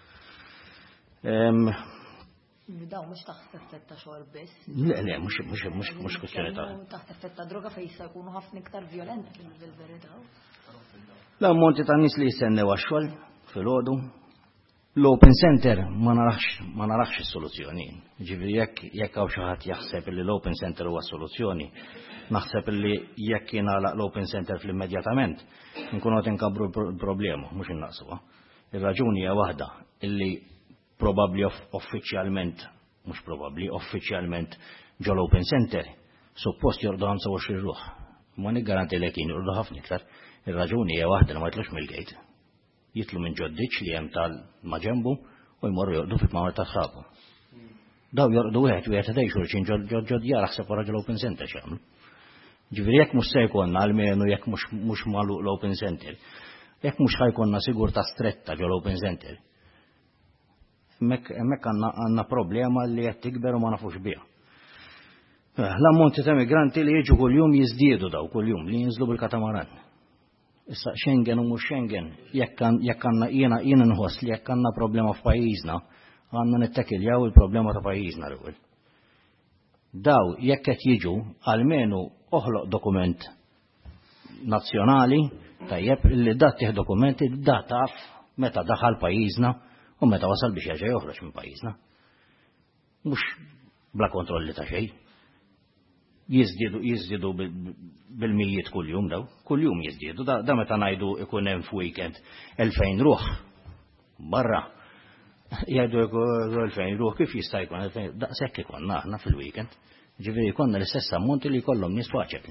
Daw mhux taħt effett ta' xogħol biss. Le, le, mhux mhux mhux mhux kwestjoni ta' taħt effett ta' droga fejn jista' jkunu ħafna iktar violenti fil-verità. L-ammonti ta' nies li jistennew għax-xogħol filgħodu. L-open center ma narax ma narax is-soluzzjoni. Ġifieri jekk jekk hawn xi ħadd jaħseb li l-open center huwa soluzzjoni, naħseb li jekk jingħalaq l-open center fl-immedjatament, nkunu qed inkabru l-problema mhux innaqsuha. Ir-raġuni hija waħda illi probabbli uffiċjalment, mhux probabbli uffiċjalment ġol open center, suppost jordu ħamsa u għoxrin ruħ. Ma niggaranti lek jien jordu ħafna iktar. Ir-raġuni hija waħda li ma jitlux mill-gate. Jitlu minn ġoddiċ li hemm tal-maġembu u jmorru jordu fil-kmamar ta' sħabu. Daw jordu wieħed wieħed għedej xulxin ġod jara ħseb wara l-open center x'għamlu. Ġifieri jekk mhux se jkollna almenu jekk mhux magħluq l-open center, jekk mhux ħajkonna sigurtà stretta ġol open center. Hemmhekk għandna problema li qed tikber u ma nafux biha. L-ammonti ta' migranti li jiġu kuljum jiżdiedu daw kuljum li jinżlu bil-katamaran. Issa Schengen u mhux Schengen, jekk għandna jiena jiena nħoss li jekk għandna problema f'pajjiżna, għandna nittekiljaw il-problema ta' pajjiżna l-ewwel. Daw jekk qed jiġu almenu oħloq dokument nazzjonali tajjeb illi dat tieħ dokumenti da taf meta daħal pajjiżna u meta wasal biex jerġa' joħroġ minn pajjiżna. Mhux bla kontrolli ta' xejn. Jiżdiedu jiżdiedu bil-mijiet kuljum daw, kuljum jiżdiedu. Da meta ngħidu ikun hemm f'weekend elfejn ruħ barra. Jgħidu elfejn ruħ kif jista' jkun elfejn daqshekk ikollna aħna fil-weekend. Ġifieri jkollna l-istess ammonti li jkollhom nies faċel.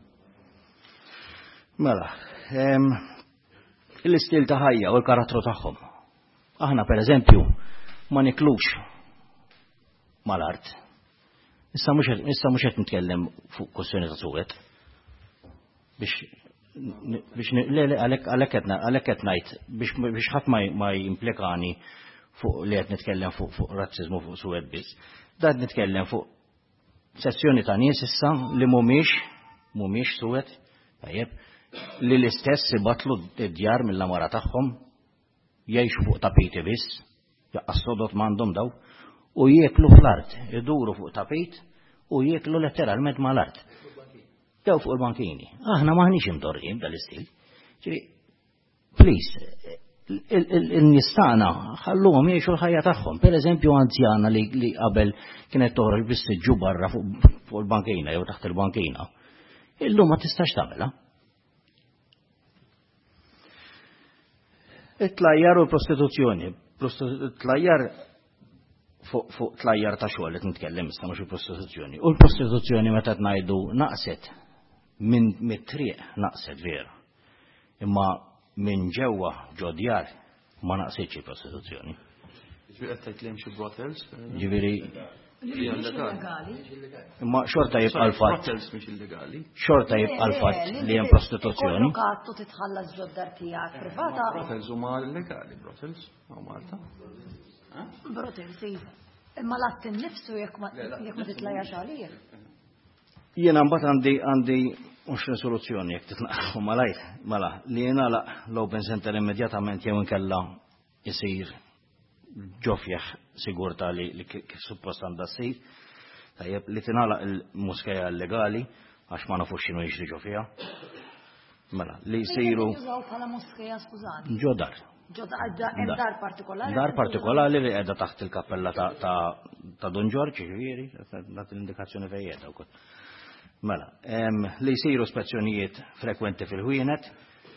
Mela, l-istil ta' ħajja u l-karattru tagħhom. Aħna pereżempju ma niklux mal-art. Issa mhux issa mhux qed nitkellem fuq kwestjoni ta' suwed. Biex biex le le għalhekk għalhekk qed għalhekk qed ngħid biex biex ħadd ma jimplikani fuq li qed nitkellem fuq fuq razziżmu fuq suwed biss. Da qed nitkellem fuq sezzjoni ta' nies issa li mhumiex mhumiex suwed, tajjeb, li l-istess ibatlu d-djar mill-amara tagħhom jgħixu fuq tapiti biss, jaqqas-sodot m'għandhom daw, u jieklu fl-art, iduru fuq tapit u jieklu letteralment mal-art. Dew fuq il-bankini. Aħna maħniex imdorrin dal-istil. Ġifi, please, il-nistana ħalluhom jgħixu l-ħajja tagħhom. Per eżempju anzjana li qabel kienet toħroġ bis-siġġu barra fuq il-bankina jew taħt il-bankina. Illum ma tistax tagħmilha. It-tlajjar u l-prostituzzjoni. It-tlajjar fuq tlajjar ta' xogħol qed nitkellem issa mhux il-prostituzzjoni. U l-prostituzzjoni meta ngħidu naqset minn mit-triq naqset vera. Imma minn ġewwa ġodjar ma naqsitx il-prostituzzjoni. Ġifieri qed tgħidlehom xi brothels? Ġifieri illegali. Imma xorta jibqa' l-fatt. Brothels mhux illegali. Xorta jibqa' l-fatt li hemm prostituzzjoni. Kattu titħallas ġoddar tiegħek privata. Brothels huma illegali, brothels hawn Malta. Brothels iva. Imma l-att innifsu jekk ma titlajjax għalih. Jiena mbagħad għandi għandi mhux soluzzjoni jekk titnaqgħu malajr, mela li jingħalaq l-open center immedjatament jew inkella jsir ġofjeħ sigurtà li kif suppost għandha ssir. Tajjeb li tingħalaq il-muskeja illegali għax ma nafux x'inhu jiġri ġo fiha. Mela li jsiru bħala muskeja skużani. ġodar, Hemm dar partikolari. Dar partikolari li qiegħda taħt il-kappella ta' Don George, ġifieri, dak l-indikazzjoni fejn qiegħda wkoll. Mela, li jsiru spezzjonijiet frekwenti fil-ħwienet,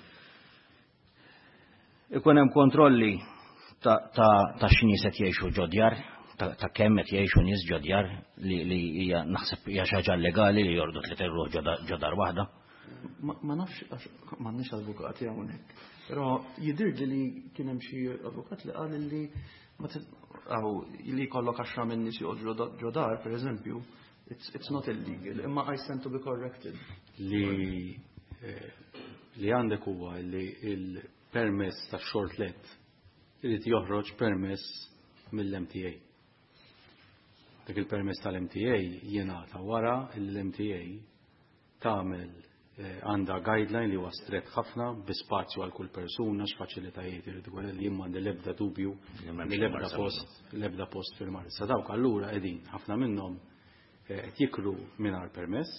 ikun hemm kontrolli ta' x'nies qed jgħixu ġodjar, ta' kemm qed jgħixu nies ġodjar li hija naħseb hija xi ħaġa legali li jordu tliet irruħ ġodar waħda. Ma nafx m'għandniex avukati hawnhekk, però jidhirli li kien hemm xi avukat li qal li aw li jkollok għaxra minn nies joqgħdu ġodar, pereżempju, it's not illegal, imma I stand to be corrected. Li li għandek huwa li il-permess ta' short let irid joħroġ permess mill-M T A. Dak il-permess tal-M T A jingħata wara l-M T A tagħmel għandha guideline li huwa strett ħafna bi spazju għal kull persuna x'faċilitajiet irid ikun li jimma l-ebda dubju l-ebda post l-ebda post fil-marsa. Dawk allura qegħdin ħafna minnhom qed jikru mingħajr permess,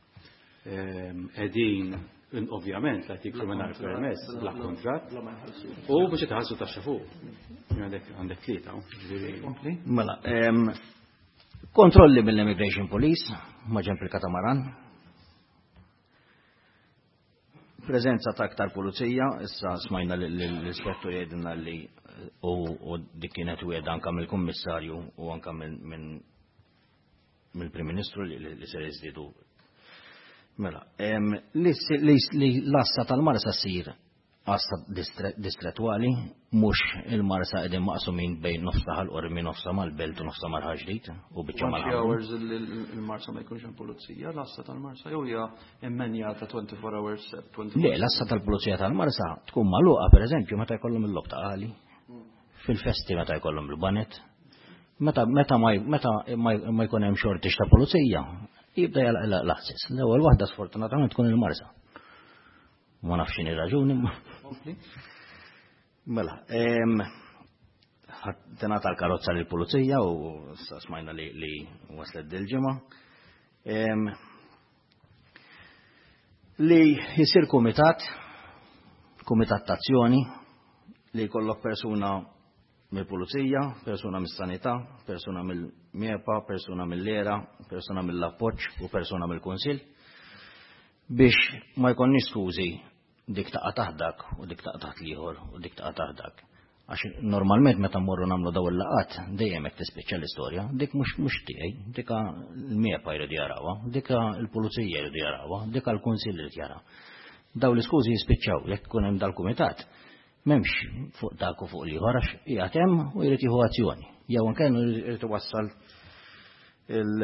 qegħdin ovvjament qed jikru mingħajr permess bla kuntratt u biex itħallsu taxxa fuq. Għandek tlieta. Mela, kontrolli mill-Immigration Police ma' ġemp il-katamaran. Preżenza ta' aktar pulizija, issa smajna l-ispettu jgħidilna li u dik kienet wiegħda anke mill-Kummissarju u anke mill-Prim Ministru li se jiżdiedu. Mela, li l-assa tal-marsa ssir assa distretwali, mhux il-marsa qegħdin maqsumin bejn nofsa ħal-qormi, nofsa mal-belt u nofsa mal-ħaġdit u biċċa mal-ħaġdit. Il-marsa ma jkunx hemm pulizija, l-assa tal-marsa jew hija immenjata twenty-four hours. Le, l-assa tal-pulizija tal-marsa tkun magħluqa pereżempju meta jkollhom il-lob ta' qali, fil-festi meta jkollhom il-banet, meta ma jkun hemm xortix ta' pulizija, jibda jalaq l-aħsis. L-ewwel waħda sfortunatament tkun il-marsa. Ma nafx x'inhi raġuni. Mela, tingħata l-karozza lill-pulizija u smajna li waslet dil-ġimgħa. Li jsir kumitat, kumitat ta' azzjoni li jkollok persuna mill-pulizija, persuna mis-sanità, persuna mill-miepa, persuna mill-lera, persuna mill-appoġġ u persuna mill-kunsill biex ma jkollniex skużi dik taqa' taħdak u dik taqa' taħt ieħor u dik taqa' taħdak. Għax normalment meta mmorru nagħmlu daw il-laqat dejjem hekk tispiċċa l-istorja, dik mhux mhux tiegħi, dika l-miepa jrid jarawha, dika l-pulizija jrid jarawha, dika l-kunsill jrid jara. Daw l-iskużi jispiċċaw jekk ikun hemm dal-kumitat m'hemmx fuq dak u fuq ieħor għax qiegħed hemm u jrid jieħu azzjoni. Jew anke jrid iwassal il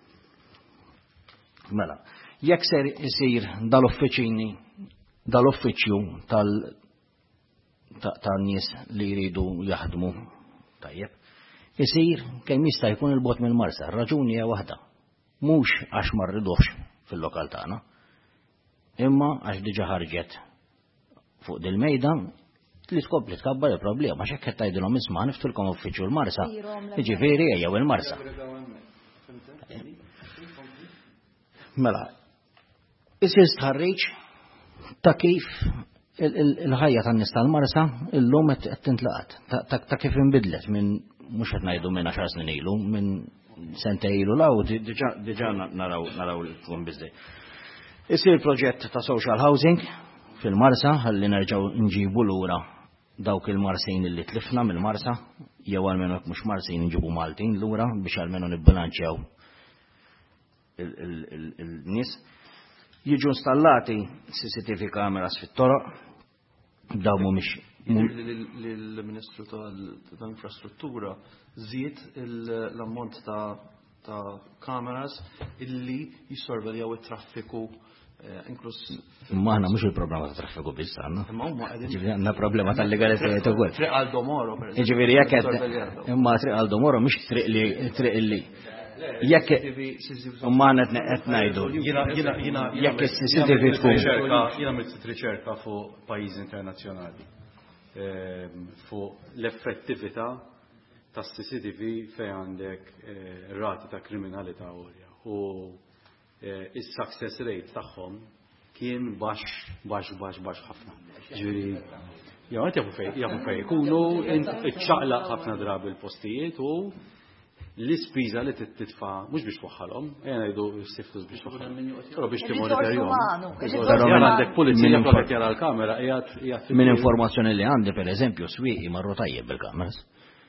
Mela, jekk ser isir dal-uffiċini dal-uffiċju tal-nies li jridu jaħdmu tajjeb, isir kemm jista' jkun il-bot mill-marsa. Raġuni hija waħda. Mhux għax ma rridux fil-lokal tagħna, imma għax diġà ħarġet fuq dil-mejda li tkompli tkabbar il-problema għax hekk qed tgħidilhom isma' niftulkom uffiċċju l-marsa. Jiġifieri ejjew il-marsa. Mela, isir stħarriġ ta' kif il-ħajja tan-nies tal-marsa illum qed tintlaqat, ta' kif inbidlet minn mhux qed ngħidu minn għaxar snin ilu, minn sentej ilu law diġà naraw naraw tkun biżdej. Isir proġett ta' social housing fil-marsa ħalli nerġgħu nġibu lura dawk il-marsin li tlifna mill-marsa, jew almenu jekk mhux marsin nġibu Maltin lura biex almenu nibbilanċjaw il-nies. Jiġu installati C C T V kameras fit-toroq, daw mhumiex. Lill-Ministru tal-Infrastruttura żied l-ammont ta' kameras illi jissorveljaw it-traffiku inkluż. Imma aħna mhux il-problema ta' traffiku biss għandna. Ġifieri għandna problema tal-legalizzajiet ukoll. Triq għal Domoro pereżempju. Jiġifieri jekk qed imma triq għal Domoro mhux triq li triq illi jekk umma qed ngħidu jekk is-C C T V tkun jiena għamilt riċerka fuq pajjiżi internazzjonali fuq l-effettività tas-C C T V fejn għandek rati ta' kriminalità għolja u is-success rate tagħhom kien baxx baxx baxx baxx ħafna. Ġifieri jew qed jafu fej jafu fej ikunu iċċaqlaq ħafna drabi l-postijiet u l-ispiża li titfa' mhux biex twaħħalhom, ejja ngħidu s-siftus biex twaħħalhom. Però biex timonitorjahom. Għandek pulizija kollha jara l-kamera qiegħed Min informazzjoni li għandi pereżempju swieqi marru tajjeb bil-kameras.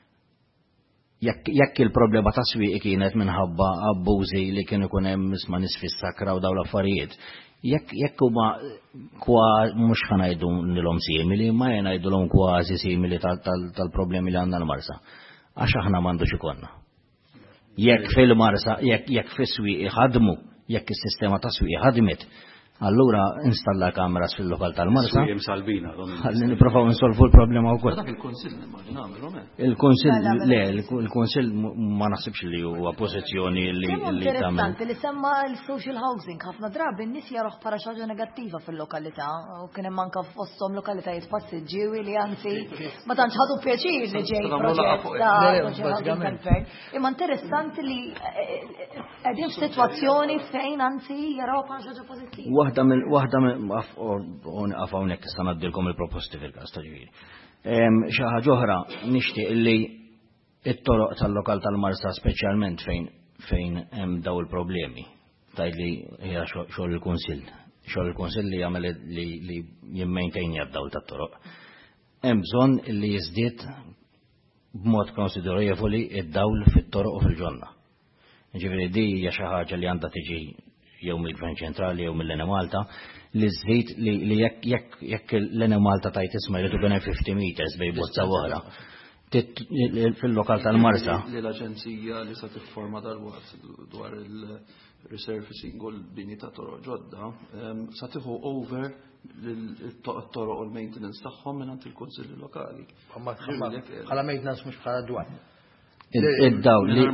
Jekk il-problema ta' swieqi kienet minħabba abbużi li kienu ikun hemm isma' nies fis-sakra u dawn l-affarijiet, jekk huma kwa mhux ħanajdu nilhom simili, ma jgħidulhom kważi simili tal-problemi li għandna l-Marsa. Għax aħna m'għandux ikollna. Jekk fil-Marsa, jekk fis-swieqi ħadmu, jekk is-sistema ta' swieqi ħadmet, allura installa kameras fil-lokal tal-Marsa. Ħalli nipprovaw insolvu l-problema wkoll. Dak il-Kunsill nagħmlu Il-Kunsill le, il-Kunsill ma naħsibx li huwa pożizzjoni li li tagħmel. Interessanti li semma l-social housing ħafna drabi n-nies jaruh bħala xi ħaġa negattiva fil-lokalità u kien hemm anke fosthom lokalitajiet passiġġiewi li anzi ma tantx ħadu pjaċir li ġej proġett ta' imma interessanti li qegħdin f'sitwazzjoni fejn anzi jaraw bħala xi ħaġa pożittiva. Waħda minn waħda minn għaf hawnhekk issa ngħaddilkom il-proposti fil-każ ta' ġifieri. Xi ħaġa oħra nixtieq illi it-toroq tal-lokal tal-Marsa speċjalment fejn fejn hemm daw il-problemi. Tgħidli hija xogħol il-Kunsill. Xogħol il-Kunsill li jagħmel li jimmaintajnja d-dawl tat-toroq. Hemm bżonn li jiżdied b'mod konsiderevoli id-dawl fit-toroq u fil-ġonna. Ġifieri di hija xi ħaġa li għandha tiġi jew mill-Gvern ċentrali jew mill-Ena Malta li żdid li jekk l-Ena Malta tajt isma' jrid ikun hemm fifty meters bejn bozza oħra. Fil-lokal tal-Marsa. Li l-Aġenzija li se tifforma dal-waqt dwar il-resurfacing u l-bini ta' toroq ġodda sa tieħu over il-toroq u l-maintenance tagħhom mingħand il-Kunsilli Lokali. Bħala maintenance mhux bħala dwar. Id-daw li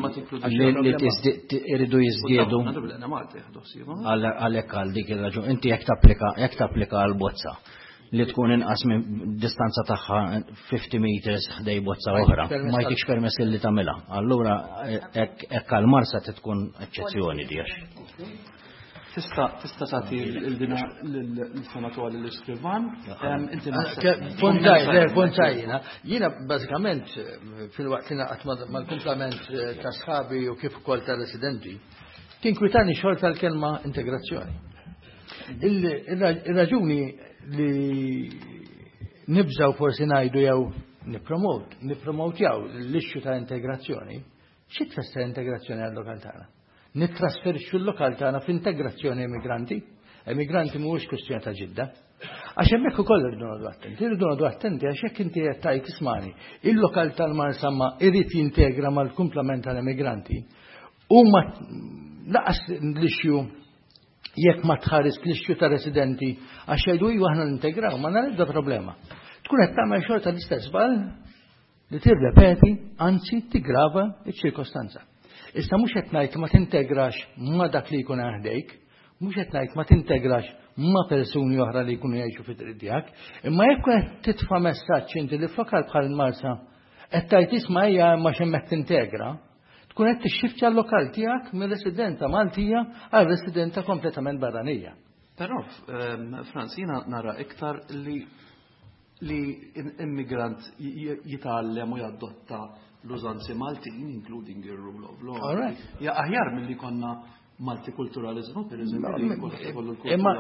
iridu jiżdiedu għalhekk għal dik ir-raġun. Inti jekk tapplika jekk tapplika għal bozza li tkun inqas minn distanza tagħha fifty meters ħdej bozza oħra, ma jtikx permess li tagħmilha. Allura hekk għal Marsa tkun eċċezzjoni dijax. Tista' tista' tagħti l-dina l-sanatu għal l-iskrivan. Puntaj, le puntajna. Jiena bażikament fil-waqt li naqgħod mal-kumplament ta' sħabi u kif ukoll ta' residenti, tinkwitani xorta tal-kelma integrazzjoni. Ir-raġuni li nibżaw forsi ngħidu jew nippromot, nippromotjaw l-ixxu ta' integrazzjoni, xi tfisser integrazzjoni għal-lokal tagħna? Nittrasferixxu l-lokal tagħna f'integrazzjoni immigranti. Immigranti mhuwiex kwestjoni ta' ġidda. Għax hemmhekk ukoll irridu noqgħdu attenti, irridu noqgħdu attenti għax hekk inti qed tgħid ismani, il-lokal tal-Marsa ma irid jintegra mal-kumplament tal-immigranti u ma laqas l-ixju jekk ma tħares l-ixju ta' residenti għax jgħidu iwa aħna nintegraw ma nagħmel problema. Tkun qed tagħmel xorta l-istess bal li tirrepeti, anzi tigrava ċ-ċirkostanza. Issa mhux qed ngħid ma tintegrax ma dak li jkun ħdejk, mhux qed ngħid ma tintegrax ma persuni oħra li jkunu jgħixu fit-triq tiegħek, imma jekk qed titfa' messaġġ inti li fokal bħal Marsa qed tgħid isma' hija ma x'hemmhekk tintegra, tkun qed tixxiftja l-lokal tiegħek mir-residenta Maltija għal residenta kompletament barranija. Però Franz jiena nara iktar li li immigrant jitgħallem u jadotta l-użanzi Maltin, including the rule of law. Ja aħjar mill-li konna multikulturalizmu, per eżempju. Imma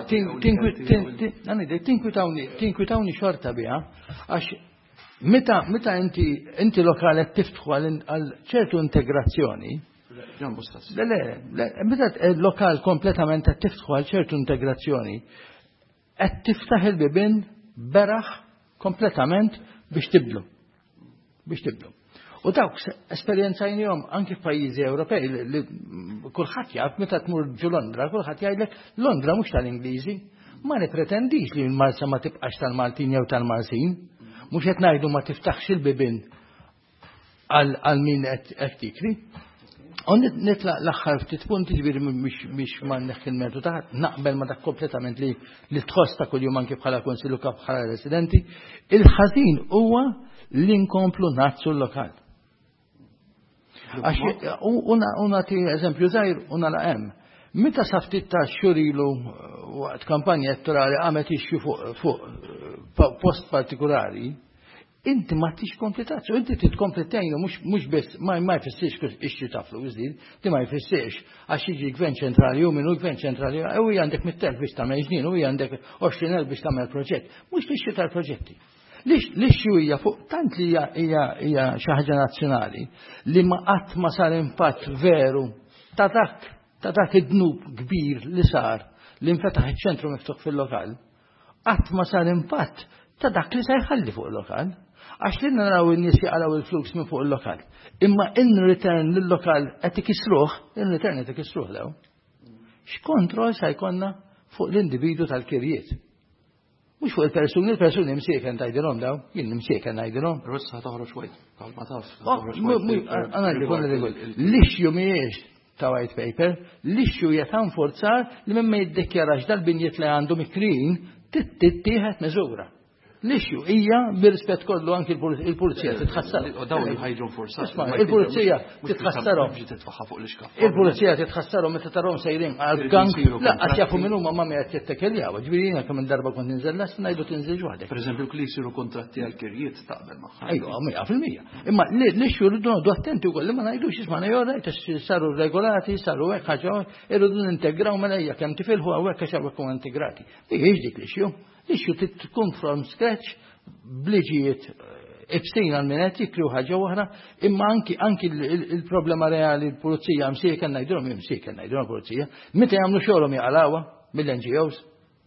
tinkwitawni xorta biha, għax meta inti lokali tiftħu għal ċertu integrazzjoni, meta lokal kompletament tiftħu għal ċertu integrazzjoni, qed tiftaħ il-bibin beraħ kompletament biex tibdlu. Biex tibdlu. U dawk esperjenzajnihom anki f'pajjiżi Ewropej li kulħadd jaf meta tmur ġu Londra, kulħadd jgħidlek Londra mhux tal-Ingliżi, ma nipretendix li l-Marsa ma tibqax tal-Maltin jew tal-Marsin, mhux qed ngħidu ma tiftaħx il-bibin għal min qed tikri. U nitlaq l-aħħar ftit punti ġifieri biex ma neħħi l-mertu taħt, naqbel ma dak kompletament li li tħoss ta' kuljum anke bħala konsilju kif bħala residenti, il-ħażin huwa li nkomplu nazzu l-lokal. Una ti eżempju zaħir, una la hemm. Meta saftit ta' xurilu waqt kampanja elettorali għamet ixju fuq post partikolari, inti ma tix kompletazzju, inti titkompletajnu mhux biss ma jfissirx ixxi ta' flus din, ti ma jfissirx għax jiġi gvern ċentrali u minnu gvern ċentrali u għandek mit-telf biex tagħmel ġnien u għandek għoxrin elf biex tagħmel proġett. Mhux l-ixxi tal-proġetti. L-ixxi hija fuq tant li hija xi ħaġa nazzjonali li ma qatt ma sar impatt veru ta' dak ta' dak id-dnub kbir li sar li nfetaħ iċ-ċentru miftuħ fil-lokal, qatt ma sar impatt ta' dak li se jħalli fuq il-lokal. Għax li naraw in-nies jaqalaw il-flus minn fuq il-lokal. Imma in-return lill-lokal qed ikisruh, in-return qed ikisruh daw. X'kontroll se jkollna fuq l-individu tal-kirjiet? Mhux fuq il-persuni, il-persuni msieken tgħidilhom daw, jien msieken ngħidilhom. Rossa toħroġ wejt, ma taf. Għana li konna li l-ixju mhijiex ta' white paper, l-ixju hija ta' nforzar li minn ma jiddikjarax dal-binjiet li għandu mikrin tittieħed meżura. L-ixju hija bir-rispett kollu anki il-pulizija titħassar. Dawn il-ħajġu forzat. Il-pulizija titħassarhom. Il-pulizija titħassarhom meta tarhom sejrin għal-gang. Laqqas jafu minn huma ma qed jittekeljaw. Ġifieri jiena kemm il-darba kont ninżel las ngħidu tinżel waħdek. Pereżempju kli jsiru kontratti għall-kirjiet taqbel magħha. Ajwa, mija fil-mija. Imma l-ixju rridu noqgħdu attenti wkoll li ma ngħidux isma' ngħid saru regolati, saru hekk ħaġa, irridu nintegraw mela hija kemm tifilħu hawnhekk għax hawnhekk huma integrati. Mhijiex dik l-ixju. Ixju tkun from scratch, bliġijiet ibsin għal-minet jikriw ħagġa waħra, imma anki anki il-problema reali l-pulizija msieqa najdrom, msieqa najdrom l-pulizija, meta jagħmlu xogħolhom jaqalawha mill-N G Os.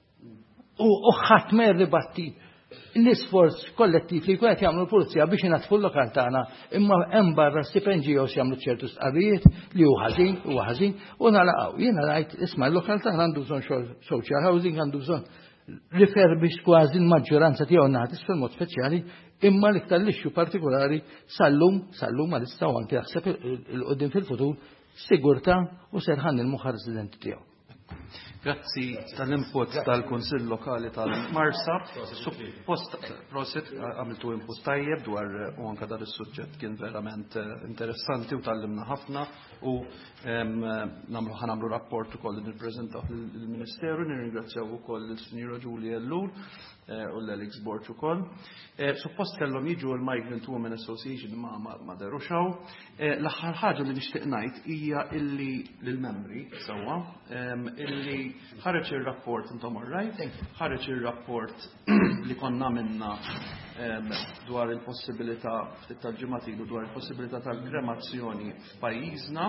U ħadd ma jirribatti l-isforz kollettiv li jkun qed jagħmlu l-pulizija biex inatfu l-lokal tagħna, imma hemm barra stip N G Os jagħmlu ċertu stqarrijiet li hu ħażin, huwa ħażin, u nalaqgħu. Jiena ngħid isma' l-lokal tagħna għandu bżonn xogħol social housing, għandu bżonn riferbix kważi l-maġġoranza tiegħu nagħtis fil-mod speċjali, imma l-iktar l-ixxu partikolari sallum, sallum għal istaw anke jaħseb il-qudiem fil-futur sigurtà u serħan il-moħħ residenti tiegħu. Grazzi tal-input tal-Kunsill Lokali tal-Marsa. Suppost prosit għamiltu input tajjeb dwar u anka dar is-suġġett kien verament interessanti u tallimna ħafna u nagħmlu ħanamlu rapport ukoll li nippreżentaw lill-Ministeru, nirringrazzjaw ukoll il-Sinjura Julia Ellur u l-Alex Borch ukoll. Suppost kellhom jiġu l-Migrant Women Association ma ma derruxaw. L-aħħar ħaġa li nixtieq ngħid hija illi lill-membri sewwa illi ħareġ ir-rapport intom orrajt, ħareġ ir-rapport li konna minna dwar il-possibilità ftit tal-ġimgħat ilu dwar il-possibilità tal-kremazzjoni f'pajjiżna.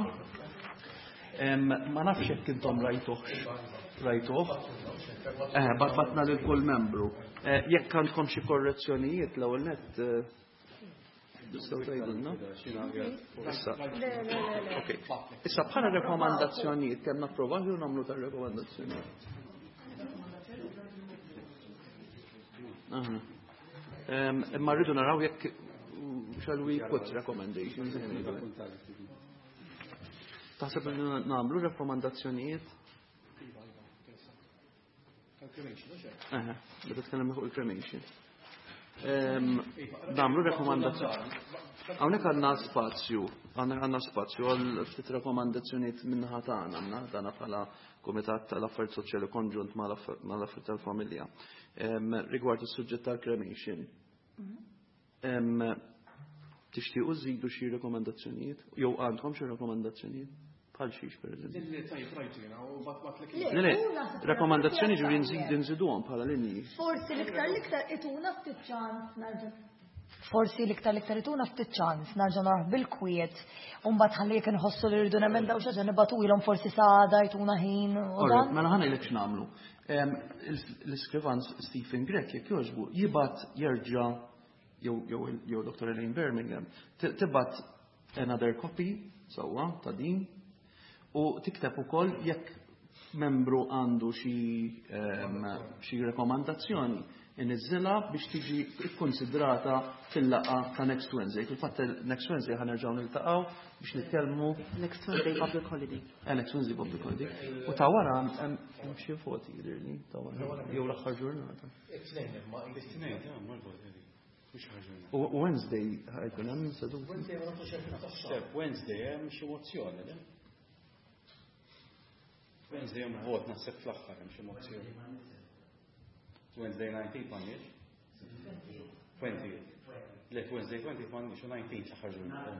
Ma nafx hekk intom rajtuh rajtuh. Eh, batna lil kull membru. Jekk għandkom xi korrezzjonijiet l-ewwel nett tistgħu tgħidulna? Issa bħala rekomandazzjonijiet kemm napprovaw jew nagħmlu tar-rekomandazzjonijiet. Imma rridu naraw jekk shall we put recommendations. Taħseb li nagħmlu rekomandazzjonijiet? Aha, bada tkellem fuq il-cremation. Namlu rekomandazzjoni. Hawnhekk għandna spazju, għandna spazju għal ftit rekomandazzjonijiet minnaħa tagħna, minnaħa tagħna bħala Kumitat tal-Affarijiet Soċjali Konġunt mal-Affarijiet tal-Familja. Rigward is-suġġett tal-cremation. Tixtiequ żidu xi rekomandazzjonijiet? Jew għandkom xi rekomandazzjonijiet? Bħal xiex, per eżempju. Le, rekomandazzjoni ġuri nżid nżiduhom bħala linji. Forsi l-iktar l-iktar ituna ftit ċans narġa'. Forsi l-iktar l-iktar ituna ftit ċans narġa' narħ bil-kwiet u mbagħad ħalli jekk inħossu li rridu nemendaw xi ħaġa nibatulhom forsi sada jtuna ħin u dan. Mela ħana jlek x'nagħmlu. L-iskrivan Stephen Grek jekk jogħġbu jibgħat jerġa' jew Doctor Elaine Birmingham tibgħat another copy sewwa ta' din. U tikteb ukoll jekk membru għandu xi xi rekomandazzjoni iniżilha biex tiġi kkonsidrata fil-laqgħa ta' next Wednesday. Fil-fatt next Wednesday ħanerġgħu niltaqgħu biex nitkellmu next Wednesday public holiday. Eh next Wednesday public holiday. U ta' wara hemm xi voti jidhirli ta' wara jew l-aħħar ġurnata. U Wednesday ħajkun hemm seduta. Wednesday hemm xi mozzjoni. Wednesday hemm vot naħseb fl-aħħar hemm xi mozzjoni. Wednesday nineteenth ma jiex? twenty. Le Wednesday twenty fund xu nineteen xaħġu.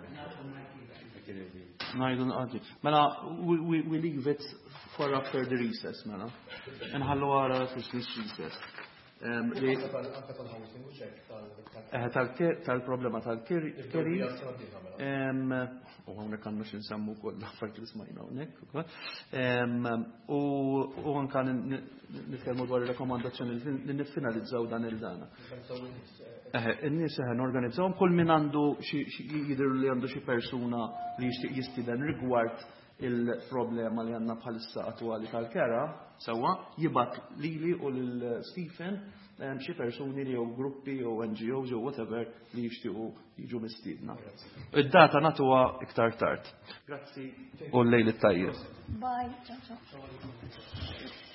Najdu nqaddi. Mela, we, we, we leave it for after the recess, mela. Nħallu għara Christmas recess. Tal-problema tal-keri, u għamnek għannu xinsammu kol l-affarijiet li smajna għonek, u għankan nitkelmu dwar il-rekomandazzjoni li nifinalizzaw dan il-dana. In-nies eħen organizzawhom kull min għandu jidher li għandu xi persuna li jixtieq jistiden rigward il-problema li għanna bħalissa attwali tal-kera, sawa, jibat lili u l-Stephen xi persuni li jew gruppi jew N G Os jew whatever li jixtiequ jiġu mistiedna. Id-data nagħtuha iktar tard. Grazzi u l-lejl it-tajjeb. Bye.